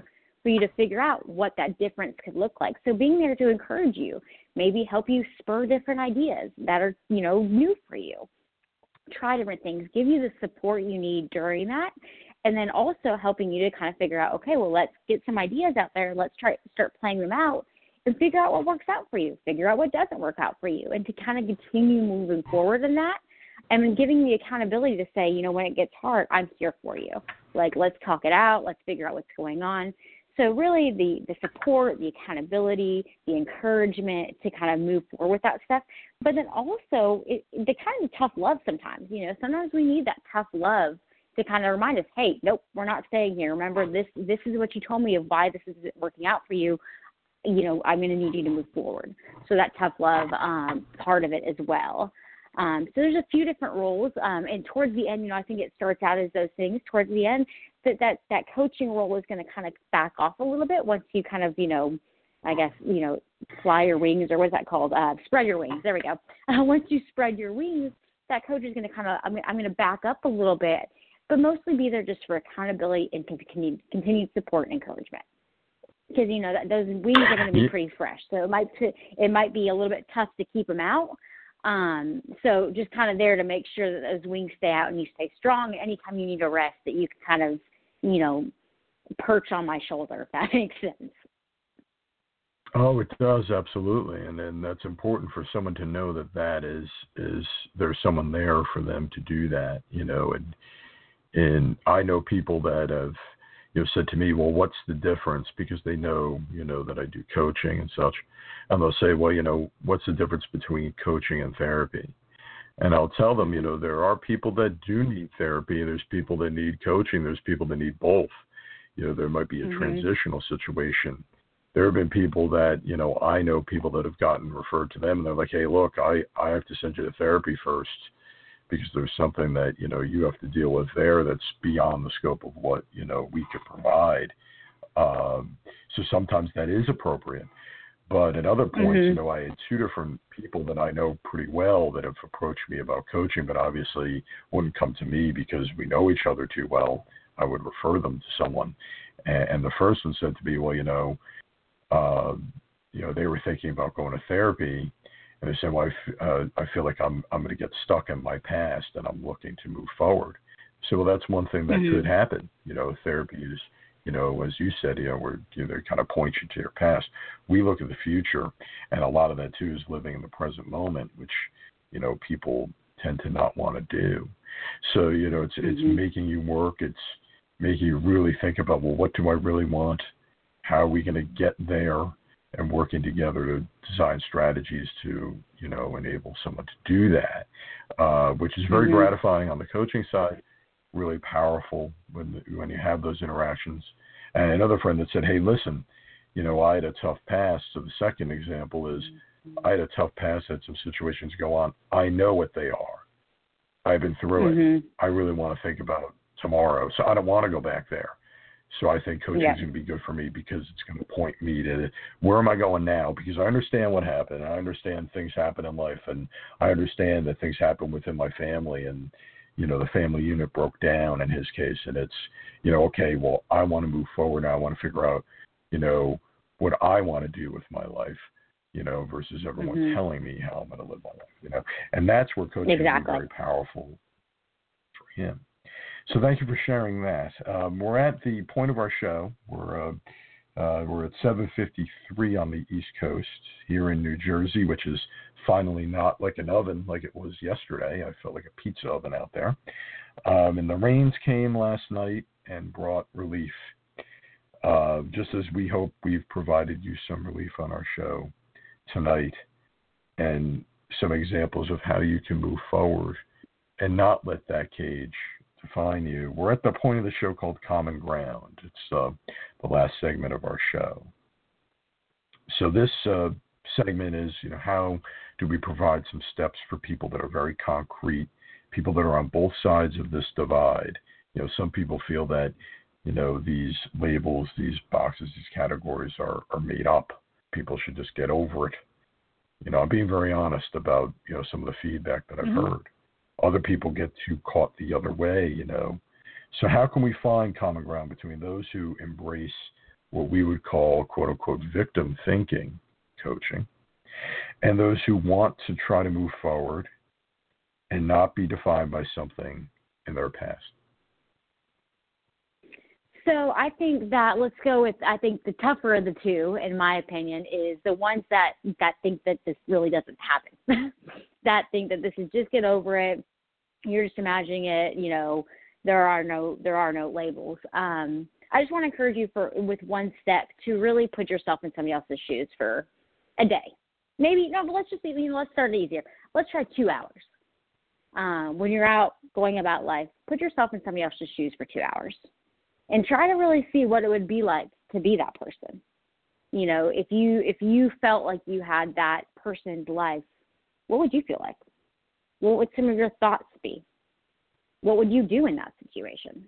for you to figure out what that difference could look like. So being there to encourage you, maybe help you spur different ideas that are, you know, new for you. Try different things, give you the support you need during that, and then also helping you to kind of figure out, okay, well, let's get some ideas out there. Let's try start playing them out and figure out what works out for you, figure out what doesn't work out for you, and to kind of continue moving forward in that. And then giving the accountability to say, you know, when it gets hard, I'm here for you. Like, let's talk it out. Let's figure out what's going on. So really the, the support, the accountability, the encouragement to kind of move forward with that stuff. But then also it, the kind of tough love sometimes. You know, sometimes we need that tough love to kind of remind us, hey, nope, we're not staying here. Remember, this this is what you told me of why this isn't working out for you. You know, I'm going to need you to move forward. So that tough love um, part of it as well. Um, so there's a few different roles, um, and towards the end, you know, I think it starts out as those things. Towards the end, that that, that coaching role is going to kind of back off a little bit once you kind of, you know, I guess, you know, fly your wings, or what's that called? Uh, spread your wings. There we go. Uh, once you spread your wings, that coach is going to kind of, I'm, I'm going to back up a little bit, but mostly be there just for accountability and continued, continued support and encouragement. Because, you know, that, those wings are going to be pretty fresh. So it might, it might be a little bit tough to keep them out. Um, so just kind of there to make sure that those wings stay out and you stay strong. Anytime you need a rest, that you can kind of, you know, perch on my shoulder, if that makes sense. Oh, it does, absolutely. And then that's important for someone to know that that is, is there's someone there for them to do that, you know, and, and I know people that have, you know, said to me, well, what's the difference? Because they know, you know, that I do coaching and such. And they'll say, well, you know, what's the difference between coaching and therapy? And I'll tell them, you know, there are people that do need therapy. There's people that need coaching. There's people that need both. You know, there might be a mm-hmm. transitional situation. There have been people that, you know, I know people that have gotten referred to them, and they're like, hey, look, I, I have to send you to therapy first, because there's something that, you know, you have to deal with there that's beyond the scope of what, you know, we could provide. Um, so sometimes that is appropriate. But at other points, mm-hmm. you know, I had two different people that I know pretty well that have approached me about coaching, but obviously wouldn't come to me because we know each other too well. I would refer them to someone. And, and the first one said to me, well, you know, uh, you know, they were thinking about going to therapy. And they said, well, I, f- uh, I feel like I'm I'm going to get stuck in my past and I'm looking to move forward. So, well, that's one thing that mm-hmm. could happen. You know, therapy is, you know, as you said, you know, where you know, they kind of point you to your past. We look at the future, and a lot of that, too, is living in the present moment, which, you know, people tend to not want to do. So, you know, it's mm-hmm. it's making you work. It's making you really think about, well, what do I really want? How are we going to get there? And working together to design strategies to, you know, enable someone to do that, uh, which is very mm-hmm. gratifying on the coaching side, really powerful when when you have those interactions. And another friend that said, hey, listen, you know, I had a tough past. So the second example is I had a tough past, had some situations go on. I know what they are. I've been through mm-hmm. it. I really want to think about tomorrow. So I don't want to go back there. So I think coaching is yeah. going to be good for me because it's going to point me to where am I going now? Because I understand what happened. I understand things happen in life, and I understand that things happen within my family. And, you know, the family unit broke down in his case. And it's, you know, okay, well, I want to move forward now. I want to figure out, you know, what I want to do with my life, you know, versus everyone mm-hmm. telling me how I'm going to live my life, you know. And that's where coaching exactly. is very powerful for him. So thank you for sharing that. Um, we're at the point of our show. We're uh, uh, we're at seven fifty-three on the East Coast here in New Jersey, which is finally not like an oven like it was yesterday. I felt like a pizza oven out there. Um, and the rains came last night and brought relief. Uh, just as we hope we've provided you some relief on our show tonight, and some examples of how you can move forward and not let that cage define you. We're at the point of the show called Common Ground. It's uh, the last segment of our show. So this uh, segment is, you know, how do we provide some steps for people that are very concrete, people that are on both sides of this divide. You know, some people feel that, you know, these labels, these boxes, these categories are, are made up. People should just get over it. You know, I'm being very honest about, you know, some of the feedback that I've mm-hmm. heard. Other people get too caught the other way, you know. So how can we find common ground between those who embrace what we would call, quote unquote, victim thinking coaching, and those who want to try to move forward and not be defined by something in their past? So I think that let's go with, I think the tougher of the two, in my opinion, is the ones that, that think that this really doesn't happen, that think that this is just get over it. You're just imagining it. You know, there are no, there are no labels. Um, I just want to encourage you for, with one step, to really put yourself in somebody else's shoes for a day. Maybe, no, but let's just, you know, let's start it easier. Let's try two hours. Um, when you're out going about life, put yourself in somebody else's shoes for two hours. And try to really see what it would be like to be that person. You know, if you if you felt like you had that person's life, what would you feel like? What would some of your thoughts be? What would you do in that situation?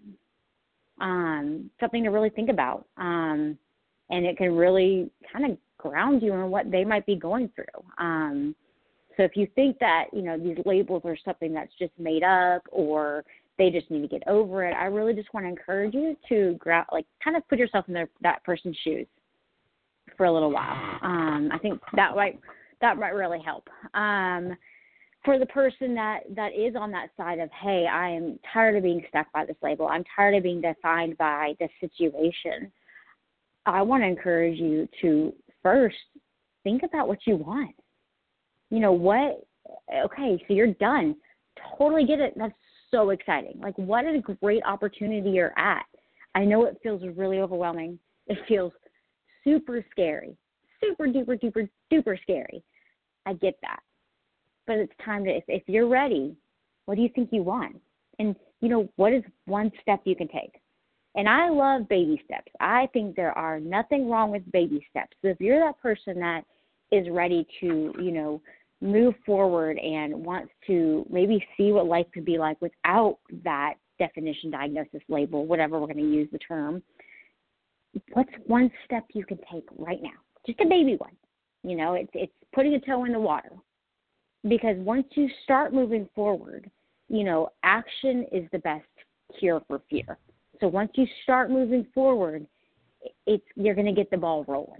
Um, something to really think about. Um, and it can really kind of ground you in what they might be going through. Um, so if you think that, you know, these labels are something that's just made up, or they just need to get over it, I really just want to encourage you to gra- like kind of put yourself in their, that person's shoes for a little while. Um, I think that might that might really help. Um, for the person that, that is on that side of, hey, I am tired of being stuck by this label, I'm tired of being defined by this situation, I want to encourage you to first think about what you want. You know what? Okay, so you're done. Totally get it. That's so exciting. Like, what a great opportunity you're at. I know it feels really overwhelming. It feels super scary, super duper duper duper scary. I get that. But it's time to, if, if you're ready, what do you think you want? And, you know, what is one step you can take? And I love baby steps. I think there are nothing wrong with baby steps. So if you're that person that is ready to, you know, move forward and wants to maybe see what life could be like without that definition, diagnosis, label, whatever we're going to use the term, what's one step you can take right now? Just a baby one. You know, it's it's putting a toe in the water. Because once you start moving forward, you know, action is the best cure for fear. So once you start moving forward, it's you're going to get the ball rolling.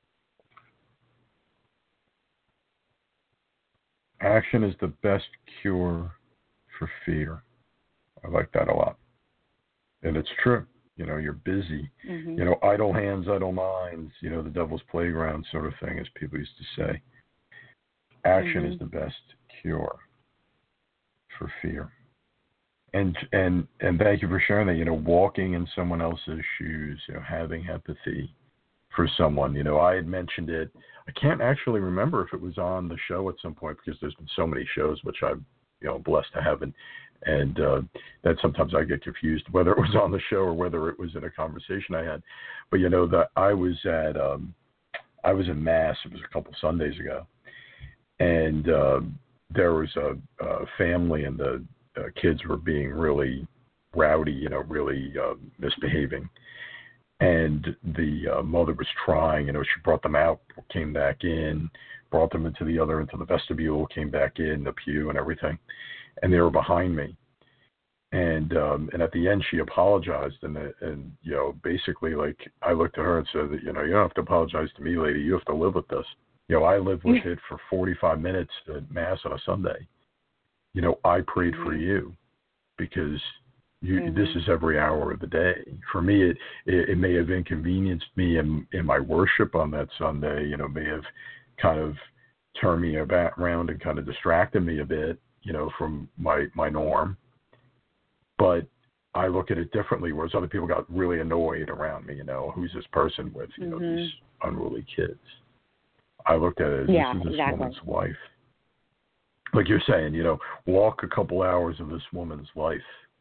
Action is the best cure for fear. I like that a lot. And it's true. You know, you're busy. Mm-hmm. You know, idle hands, idle minds, you know, the devil's playground sort of thing, as people used to say. Action mm-hmm. is the best cure for fear. And and and thank you for sharing that. You know, walking in someone else's shoes, you know, having empathy for someone. You know, I had mentioned it. I can't actually remember if it was on the show at some point, because there's been so many shows which I'm, you know, blessed to have, and and uh, that sometimes I get confused whether it was on the show or whether it was in a conversation I had. But you know, that I was at um, I was in Mass. It was a couple Sundays ago, and uh, there was a, a family, and the uh, kids were being really rowdy, you know, really uh, misbehaving. And the uh, mother was trying, you know, she brought them out, came back in, brought them into the other, into the vestibule, came back in, the pew and everything. And they were behind me. And um, and at the end, she apologized. And, and, you know, basically, like, I looked at her and said, that, you know, you don't have to apologize to me, lady. You have to live with this. You know, I lived with it for forty-five minutes at Mass on a Sunday. You know, I prayed mm-hmm. for you because you, mm-hmm. this is every hour of the day. For me, it, it, it may have inconvenienced me in, in my worship on that Sunday. You know, may have kind of turned me about around and kind of distracted me a bit, you know, from my, my norm. But I look at it differently, whereas other people got really annoyed around me, you know, who's this person with, you mm-hmm. know, these unruly kids. I looked at it as yeah, this is this exactly. woman's life. Like you're saying, you know, walk a couple hours of this woman's life.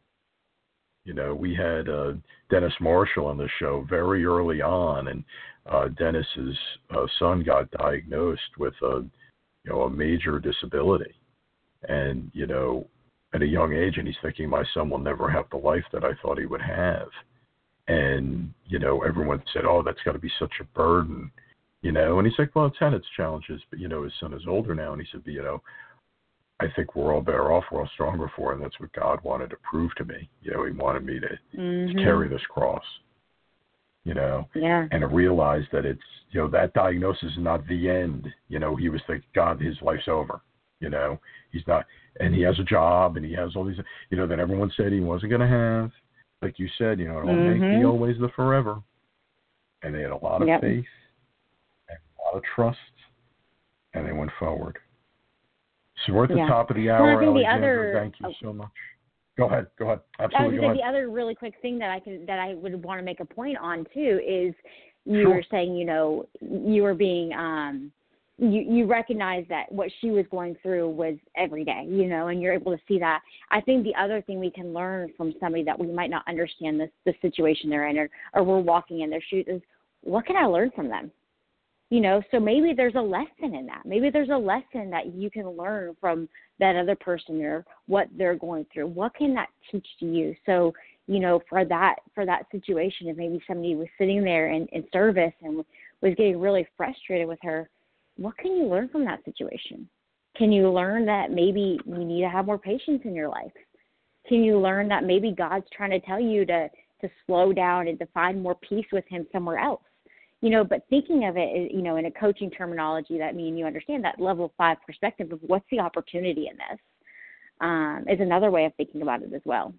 You know, we had uh, Dennis Marshall on the show very early on, and uh, Dennis's uh, son got diagnosed with a, you know, a major disability, and you know, at a young age, and he's thinking, my son will never have the life that I thought he would have, and you know, everyone said, oh, that's got to be such a burden, you know, and he's like, well, it's had its challenges, but you know, his son is older now, and he said, but, you know, I think we're all better off, we're all stronger for it, and that's what God wanted to prove to me. You know, he wanted me to, mm-hmm. to carry this cross. you know, Yeah. and to realize that it's, you know, that diagnosis is not the end. You know, he was thinking, God, his life's over. You know, he's not, and he has a job and he has all these, you know, that everyone said he wasn't going to have. Like you said, you know, it won't Mm-hmm. make me always the forever. And they had a lot of Yep. faith and a lot of trust, and they went forward. So we're at the Yeah. top of the Well, hour, I think the Alexandra. other- Thank you oh. so much. Go ahead. Go ahead. I was Absolutely. going Go to say ahead. the other really quick thing that I can that I would want to make a point on too is you Sure. were saying, you know, you were being um you you recognize that what she was going through was every day, you know, and you're able to see that. I think the other thing we can learn from somebody that we might not understand this the situation they're in, or, or we're walking in their shoes, is what can I learn from them? You know, so maybe there's a lesson in that. Maybe there's a lesson that you can learn from that other person or what they're going through. What can that teach to you? So, you know, for that for that situation, if maybe somebody was sitting there in, in service and was getting really frustrated with her, what can you learn from that situation? Can you learn that maybe you need to have more patience in your life? Can you learn that maybe God's trying to tell you to, to slow down and to find more peace with him somewhere else? You know, but thinking of it, you know, in a coaching terminology, that means you understand that level five perspective of what's the opportunity in this um, is another way of thinking about it as well.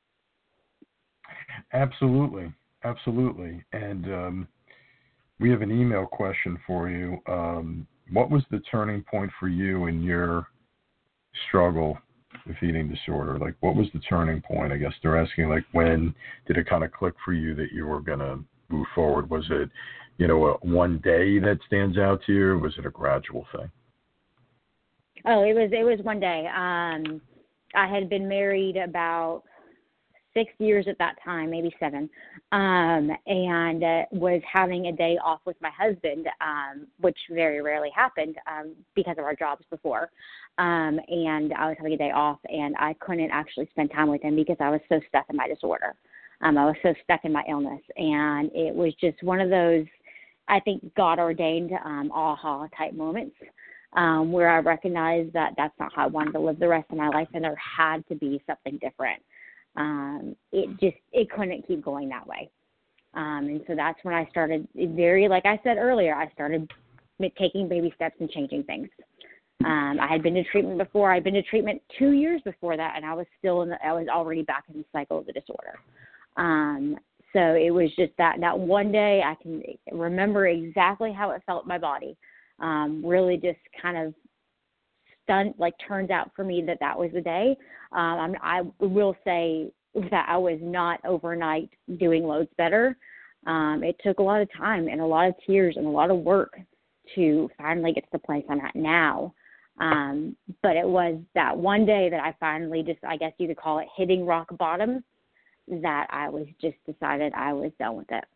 Absolutely. Absolutely. And um, we have an email question for you. Um, what was the turning point for you in your struggle with eating disorder? Like, what was the turning point? I guess they're asking, like, when did it kind of click for you that you were going to move forward? Was it, you know, a one day that stands out to you, or was it a gradual thing? Oh, it was it was one day. Um, I had been married about six years at that time, maybe seven, um, and uh, was having a day off with my husband, um, which very rarely happened um, because of our jobs before. Um, and I was having a day off, and I couldn't actually spend time with him because I was so stuck in my disorder. Um, I was so stuck in my illness, and it was just one of those, I think, God-ordained um, aha type moments um, where I recognized that that's not how I wanted to live the rest of my life, and there had to be something different. Um, it just, it couldn't keep going that way. Um, and so that's when I started very, like I said earlier, I started taking baby steps and changing things. Um, I had been to treatment before. I'd been to treatment two years before that, and I was still in the, I was already back in the cycle of the disorder. Um, so it was just that, that one day I can remember exactly how it felt in my body. Um, really just kind of stunned, like turns out for me that that was the day. Um, I will say that I was not overnight doing loads better. Um, it took a lot of time and a lot of tears and a lot of work to finally get to the place I'm at now. Um, but it was that one day that I finally just, I guess you could call it hitting rock bottom, that I was just decided I was done with it.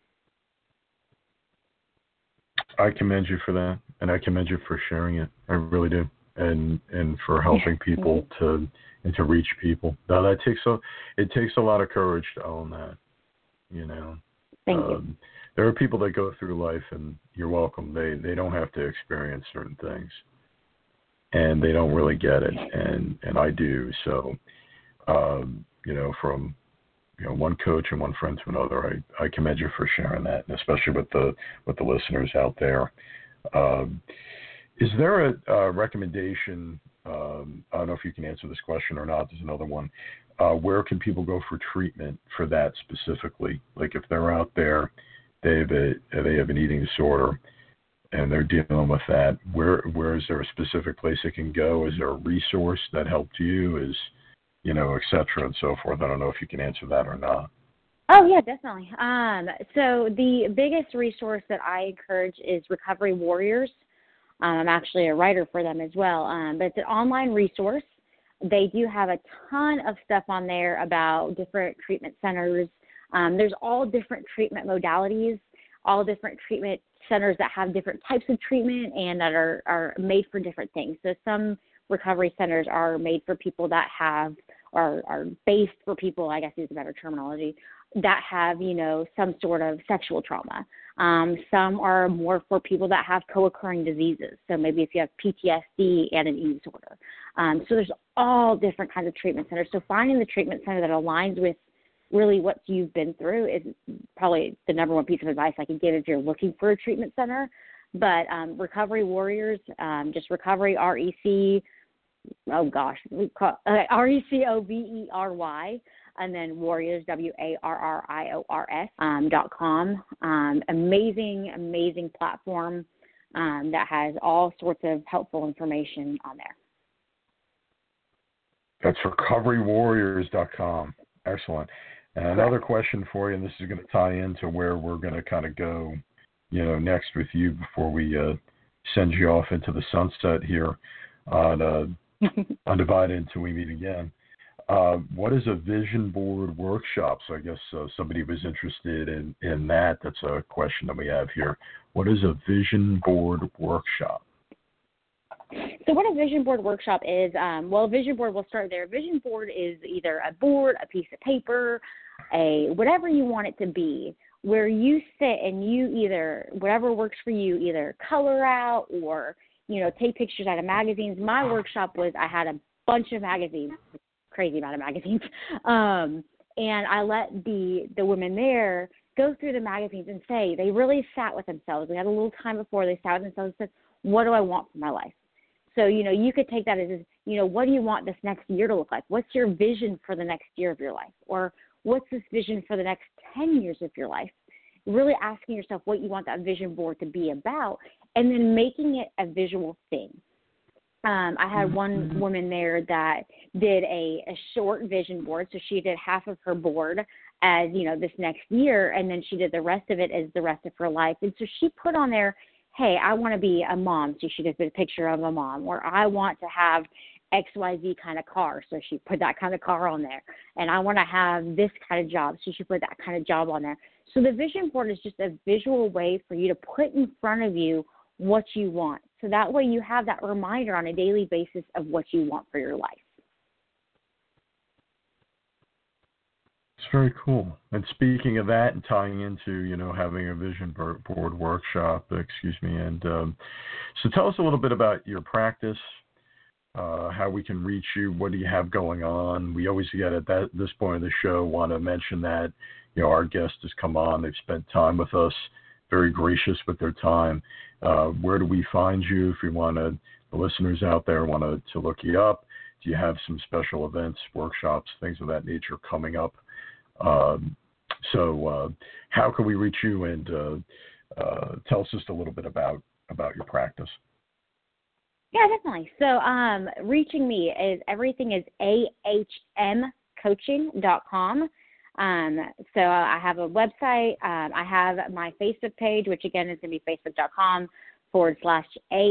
I commend you for that, and I commend you for sharing it. I really do, and and for helping people to and to reach people. Now that takes a it takes a lot of courage to own that. You know, Thank um, you. There are people that go through life, and you're welcome. They they don't have to experience certain things, and they don't really get it, and and I do. So, um, you know, from you know, one coach and one friend to another. I, I commend you for sharing that, and especially with the with the listeners out there. Um, is there a, a recommendation? Um, I don't know if you can answer this question or not. There's another one. Uh, where can people go for treatment for that specifically? Like if they're out there, they have a, they have an eating disorder, and they're dealing with that. Where where is there a specific place they can go? Is there a resource that helped you? Is you know, et cetera, and so forth. I don't know if you can answer that or not. Oh, yeah, definitely. Um, so the biggest resource that I encourage is Recovery Warriors. Um, I'm actually a writer for them as well, um, but it's an online resource. They do have a ton of stuff on there about different treatment centers. Um, there's all different treatment modalities, all different treatment centers that have different types of treatment and that are, are made for different things. So some recovery centers are made for people that have, or are based for people, I guess is a better terminology, that have, you know, some sort of sexual trauma. Um, some are more for people that have co-occurring diseases. So maybe if you have P T S D and an eating disorder. Um, so there's all different kinds of treatment centers. So finding the treatment center that aligns with really what you've been through is probably the number one piece of advice I can give if you're looking for a treatment center. But um, Recovery Warriors, um, just Recovery, R E C, oh gosh, we call, uh, R E C O V E R Y, and then Warriors, W A R R I O R S, um, dot com. Um, amazing, amazing platform um, that has all sorts of helpful information on there. That's recovery warriors dot com. Excellent. And another question for you, and this is going to tie into where we're going to kind of go, you know, next with you before we uh, send you off into the sunset here on uh, Undivided until we meet again. Uh, what is a vision board workshop? So I guess uh, somebody was interested in, in that. That's a question that we have here. What is a vision board workshop? So what a vision board workshop is, um, well, a vision board, we'll start there. A vision board is either a board, a piece of paper, a whatever you want it to be, where you sit and you either, whatever works for you, either color out or, you know, take pictures out of magazines. My workshop was I had a bunch of magazines, crazy amount of magazines, um, and I let the, the women there go through the magazines and say, they really sat with themselves. We had a little time before they sat with themselves and said, what do I want for my life? So, you know, you could take that as, you know, what do you want this next year to look like? What's your vision for the next year of your life? Or what's this vision for the next ten years of your life? Really asking yourself what you want that vision board to be about, and then making it a visual thing. Um, I had one woman there that did a, a short vision board. So she did half of her board as, you know, this next year, and then she did the rest of it as the rest of her life. And so she put on there, hey, I want to be a mom. So she did a picture of a mom. Or I want to have X Y Z kind of car. So she put that kind of car on there. And I want to have this kind of job. So she put that kind of job on there. So the vision board is just a visual way for you to put in front of you what you want. So that way you have that reminder on a daily basis of what you want for your life. It's very cool. And speaking of that and tying into, you know, having a vision board workshop, excuse me, and um, so tell us a little bit about your practice, uh, how we can reach you, what do you have going on? We always get at that, this point of the show want to mention that, you know, our guest has come on, they've spent time with us, very gracious with their time. Uh, where do we find you if we want to, the listeners out there want to, to look you up? Do you have some special events, workshops, things of that nature coming up? Um, so uh, how can we reach you, and uh, uh, tell us just a little bit about, about your practice? Yeah, definitely. So um, reaching me is everything is A H M coaching dot com. Um, so I have a website. Um, I have my Facebook page, which again is going to be facebook.com forward slash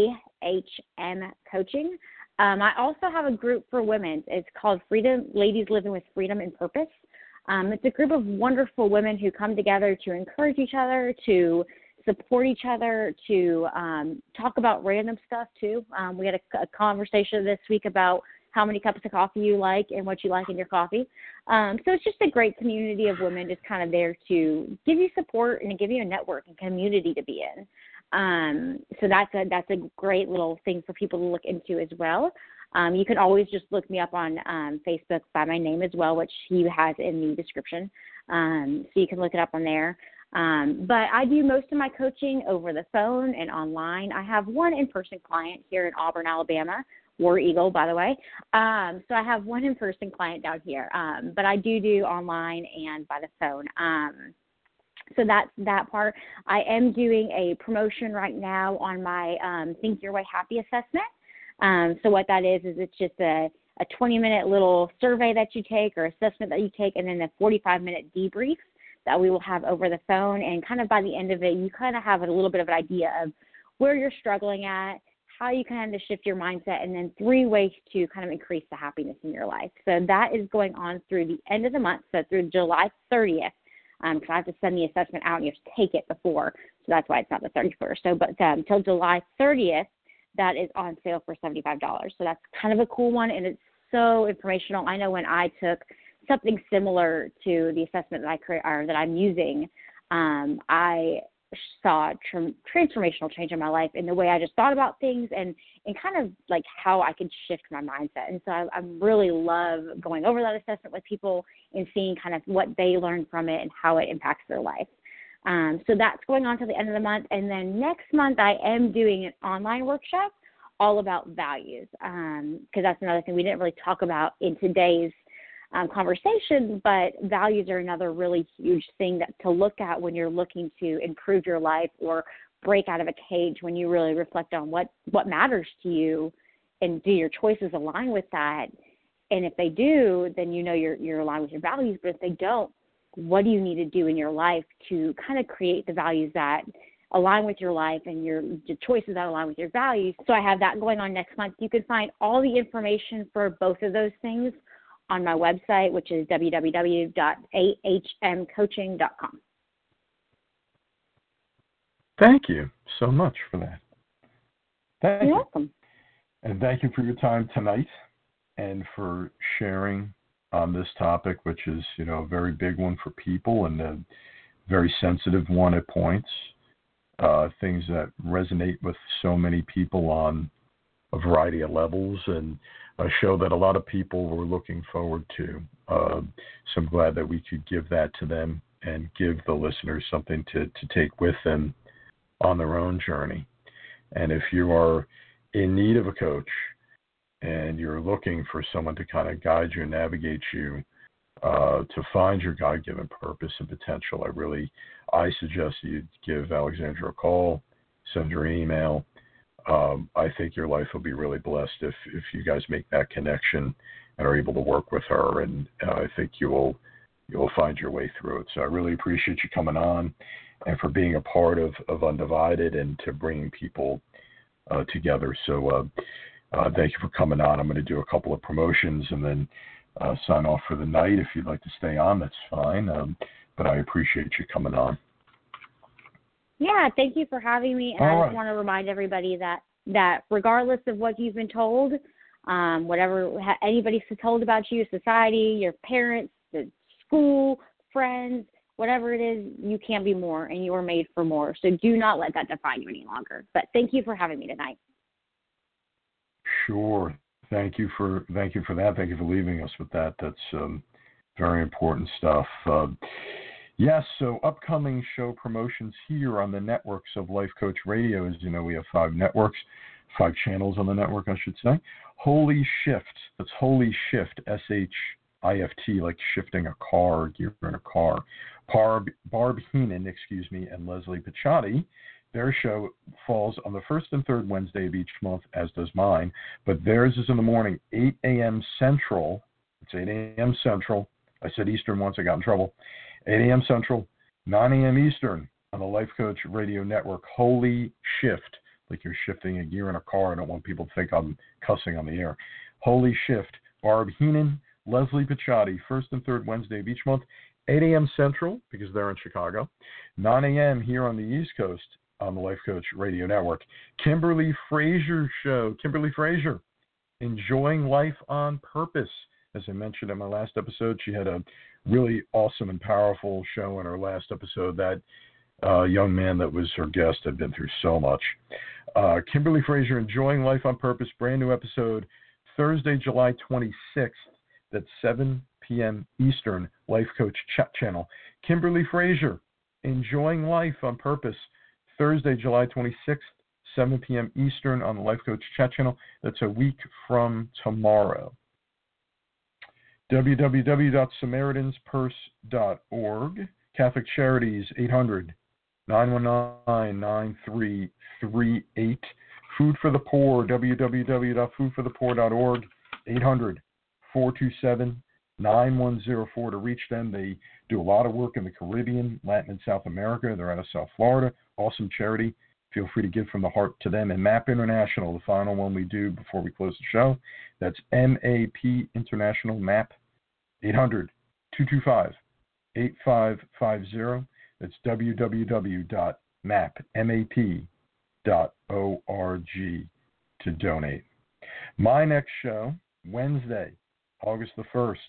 AHM coaching. Um, I also have a group for women. It's called Freedom Ladies Living with Freedom and Purpose. Um, it's a group of wonderful women who come together to encourage each other, to support each other, to um, talk about random stuff too. Um, we had a, a conversation this week about how many cups of coffee you like and what you like in your coffee. Um, so it's just a great community of women just kind of there to give you support and to give you a network and community to be in. Um, so that's a, that's a great little thing for people to look into as well. Um, you can always just look me up on um, Facebook by my name as well, which he has in the description. Um, so you can look it up on there. Um, but I do most of my coaching over the phone and online. I have one in-person client here in Auburn, Alabama, War Eagle, by the way. Um, so I have one in-person client down here, um, but I do do online and by the phone. Um, so that's that part. I am doing a promotion right now on my um, Think Your Way Happy assessment. Um, so what that is, is it's just a, a twenty-minute little survey that you take or assessment that you take, and then a forty-five minute debrief that we will have over the phone. And kind of by the end of it, you kind of have a little bit of an idea of where you're struggling at, how you kind of shift your mindset, and then three ways to kind of increase the happiness in your life. So that is going on through the end of the month, so through July thirtieth, because um, I have to send the assessment out and you have to take it before, so that's why it's not the thirty-first. So, but um, until July thirtieth, that is on sale for seventy-five dollars. So that's kind of a cool one, and it's so informational. I know when I took something similar to the assessment that I create, or that I'm using, um, I saw tr- transformational change in my life in the way I just thought about things and, and kind of like how I could shift my mindset. And so I, I really love going over that assessment with people and seeing kind of what they learn from it and how it impacts their life. Um, so that's going on till the end of the month. And then next month I am doing an online workshop all about values, because um, that's another thing we didn't really talk about in today's Um, conversation, but values are another really huge thing that to look at when you're looking to improve your life or break out of a cage, when you really reflect on what, what matters to you and do your choices align with that. And if they do, then you know you're, you're aligned with your values. But if they don't, what do you need to do in your life to kind of create the values that align with your life and your the choices that align with your values? So I have that going on next month. You can find all the information for both of those things on my website, which is w w w dot a h m coaching dot com. Thank you so much for that. Thank You're you. welcome. And thank you for your time tonight and for sharing on this topic, which is, you know, a very big one for people and a very sensitive one at points. Uh, things that resonate with so many people on a variety of levels, and a show that a lot of people were looking forward to. Uh, so I'm glad that we could give that to them and give the listeners something to, to take with them on their own journey. And if you are in need of a coach and you're looking for someone to kind of guide you and navigate you uh, to find your God-given purpose and potential, I really, I suggest you give Alexandra a call, send her an email. Um, I think your life will be really blessed if, if you guys make that connection and are able to work with her. And uh, I think you will you will find your way through it. So I really appreciate you coming on and for being a part of, of Undivided and to bringing people uh, together. So uh, uh, thank you for coming on. I'm going to do a couple of promotions and then uh, sign off for the night. If you'd like to stay on, that's fine. Um, but I appreciate you coming on. Yeah, thank you for having me. And All I right. just want to remind everybody that, that regardless of what you've been told, um, whatever ha- anybody's told about you, society, your parents, the school, friends, whatever it is, you can be more and you are made for more. So do not let that define you any longer. But thank you for having me tonight. Sure. Thank you for thank you for that. Thank you for leaving us with that. That's um, very important stuff. Uh, Yes, so upcoming show promotions here on the networks of Life Coach Radio. As you know, we have five networks, five channels on the network, I should say. Holy Shift, that's Holy Shift, S H I F T, like shifting a car, gear in a car. Barb, Barb Heenan, excuse me, and Leslie Picciotti. Their show falls on the first and third Wednesday of each month, as does mine. But theirs is in the morning, eight a.m. Central. It's eight a.m. Central. I said Eastern once, I got in trouble. eight a.m. Central, nine a.m. Eastern on the Life Coach Radio Network. Holy Shift, like you're shifting a gear in a car. I don't want people to think I'm cussing on the air. Holy Shift, Barb Heenan, Leslie Picciotti, first and third Wednesday of each month, eight a.m. Central, because they're in Chicago, nine a.m. here on the East Coast on the Life Coach Radio Network. Kimberly Frazier Show. Kimberly Frazier, Enjoying Life on Purpose. As I mentioned in my last episode, she had a really awesome and powerful show in her last episode. That uh, young man that was her guest had been through so much. Uh, Kimberly Frazier, Enjoying Life on Purpose, brand new episode, Thursday, July twenty-sixth, that's seven p.m. Eastern, Life Coach Chat Channel. Kimberly Frazier, Enjoying Life on Purpose, Thursday, July twenty-sixth, seven p.m. Eastern on the Life Coach Chat Channel. That's a week from tomorrow. w w w dot samaritans purse dot org. Catholic Charities, eight hundred, nine one nine, nine three three eight. Food for the Poor, w w w dot food for the poor dot org, eight hundred, four two seven, nine one zero four to reach them. They do a lot of work in the Caribbean, Latin, and South America. They're out of South Florida. Awesome charity. Feel free to give from the heart to them. And MAP International, the final one we do before we close the show. That's M A P International, MAP, eight hundred, two two five, eight five five zero. That's w w w dot map dot org to donate. My next show, Wednesday, August the first,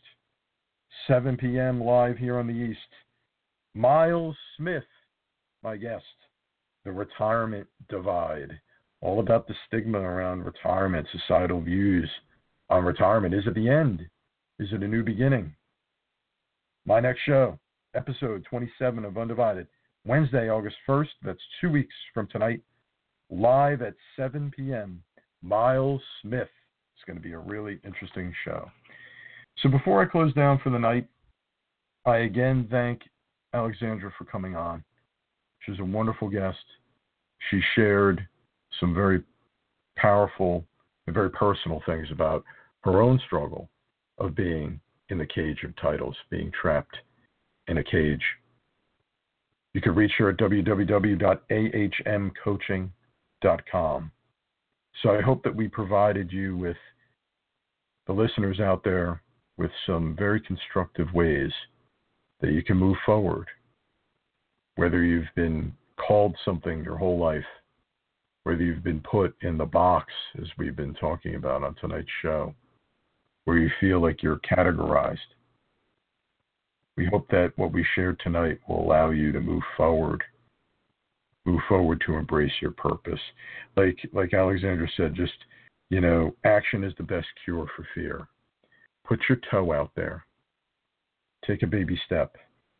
seven p.m. live here on the East. Miles Smith, my guest. The Retirement Divide, all about the stigma around retirement, societal views on retirement. Is it the end? Is it a new beginning? My next show, episode twenty-seven of Undivided, Wednesday, August first. That's two weeks from tonight, live at seven p.m. Miles Smith. It's going to be a really interesting show. So before I close down for the night, I again thank Alexandra for coming on. She's a wonderful guest. She shared some very powerful and very personal things about her own struggle of being in the cage of titles, being trapped in a cage. You can reach her at w w w dot a h m coaching dot com. So I hope that we provided you with, the listeners out there, with some very constructive ways that you can move forward. Whether you've been called something your whole life, whether you've been put in the box, as we've been talking about on tonight's show, where you feel like you're categorized. We hope that what we shared tonight will allow you to move forward, move forward to embrace your purpose. Like like Alexandra said, just, you know, action is the best cure for fear. Put your toe out there. Take a baby step.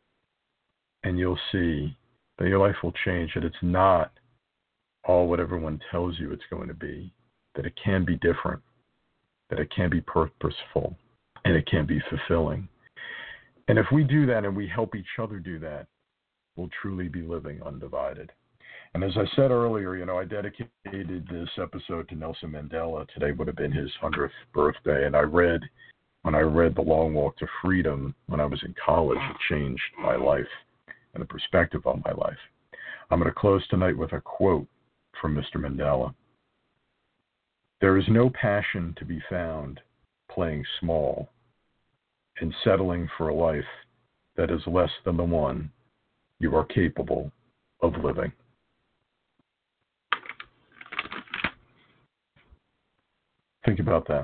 And you'll see that your life will change, that it's not all what everyone tells you it's going to be, that it can be different, that it can be purposeful, and it can be fulfilling. And if we do that and we help each other do that, we'll truly be living undivided. And as I said earlier, you know, I dedicated this episode to Nelson Mandela. Today would have been his hundredth birthday. And I read, when I read The Long Walk to Freedom when I was in college, it changed my life and the perspective on my life. I'm going to close tonight with a quote from Mister Mandela. There is no passion to be found playing small and settling for a life that is less than the one you are capable of living. Think about that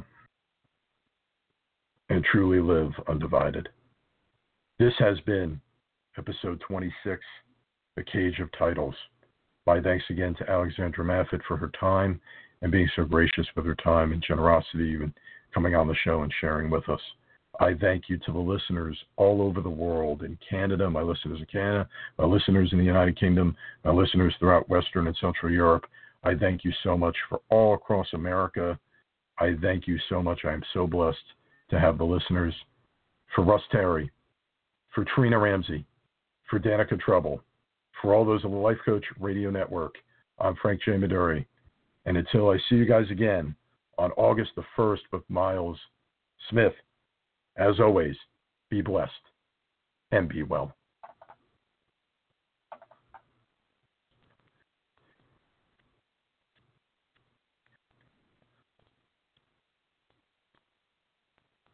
and truly live undivided. This has been episode twenty-six, The Cage of Titles. My thanks again to Alexandra Maffett for her time and being so gracious with her time and generosity and coming on the show and sharing with us. I thank you to the listeners all over the world, in Canada, my listeners in Canada, my listeners in the United Kingdom, my listeners throughout Western and Central Europe. I thank you so much for all across America. I thank you so much. I am so blessed to have the listeners. For Russ Terry, for Trina Ramsey, for Danica Trouble, for all those on the Life Coach Radio Network, I'm Frank J. Maduri. And until I see you guys again on August the first with Miles Smith, as always, be blessed and be well.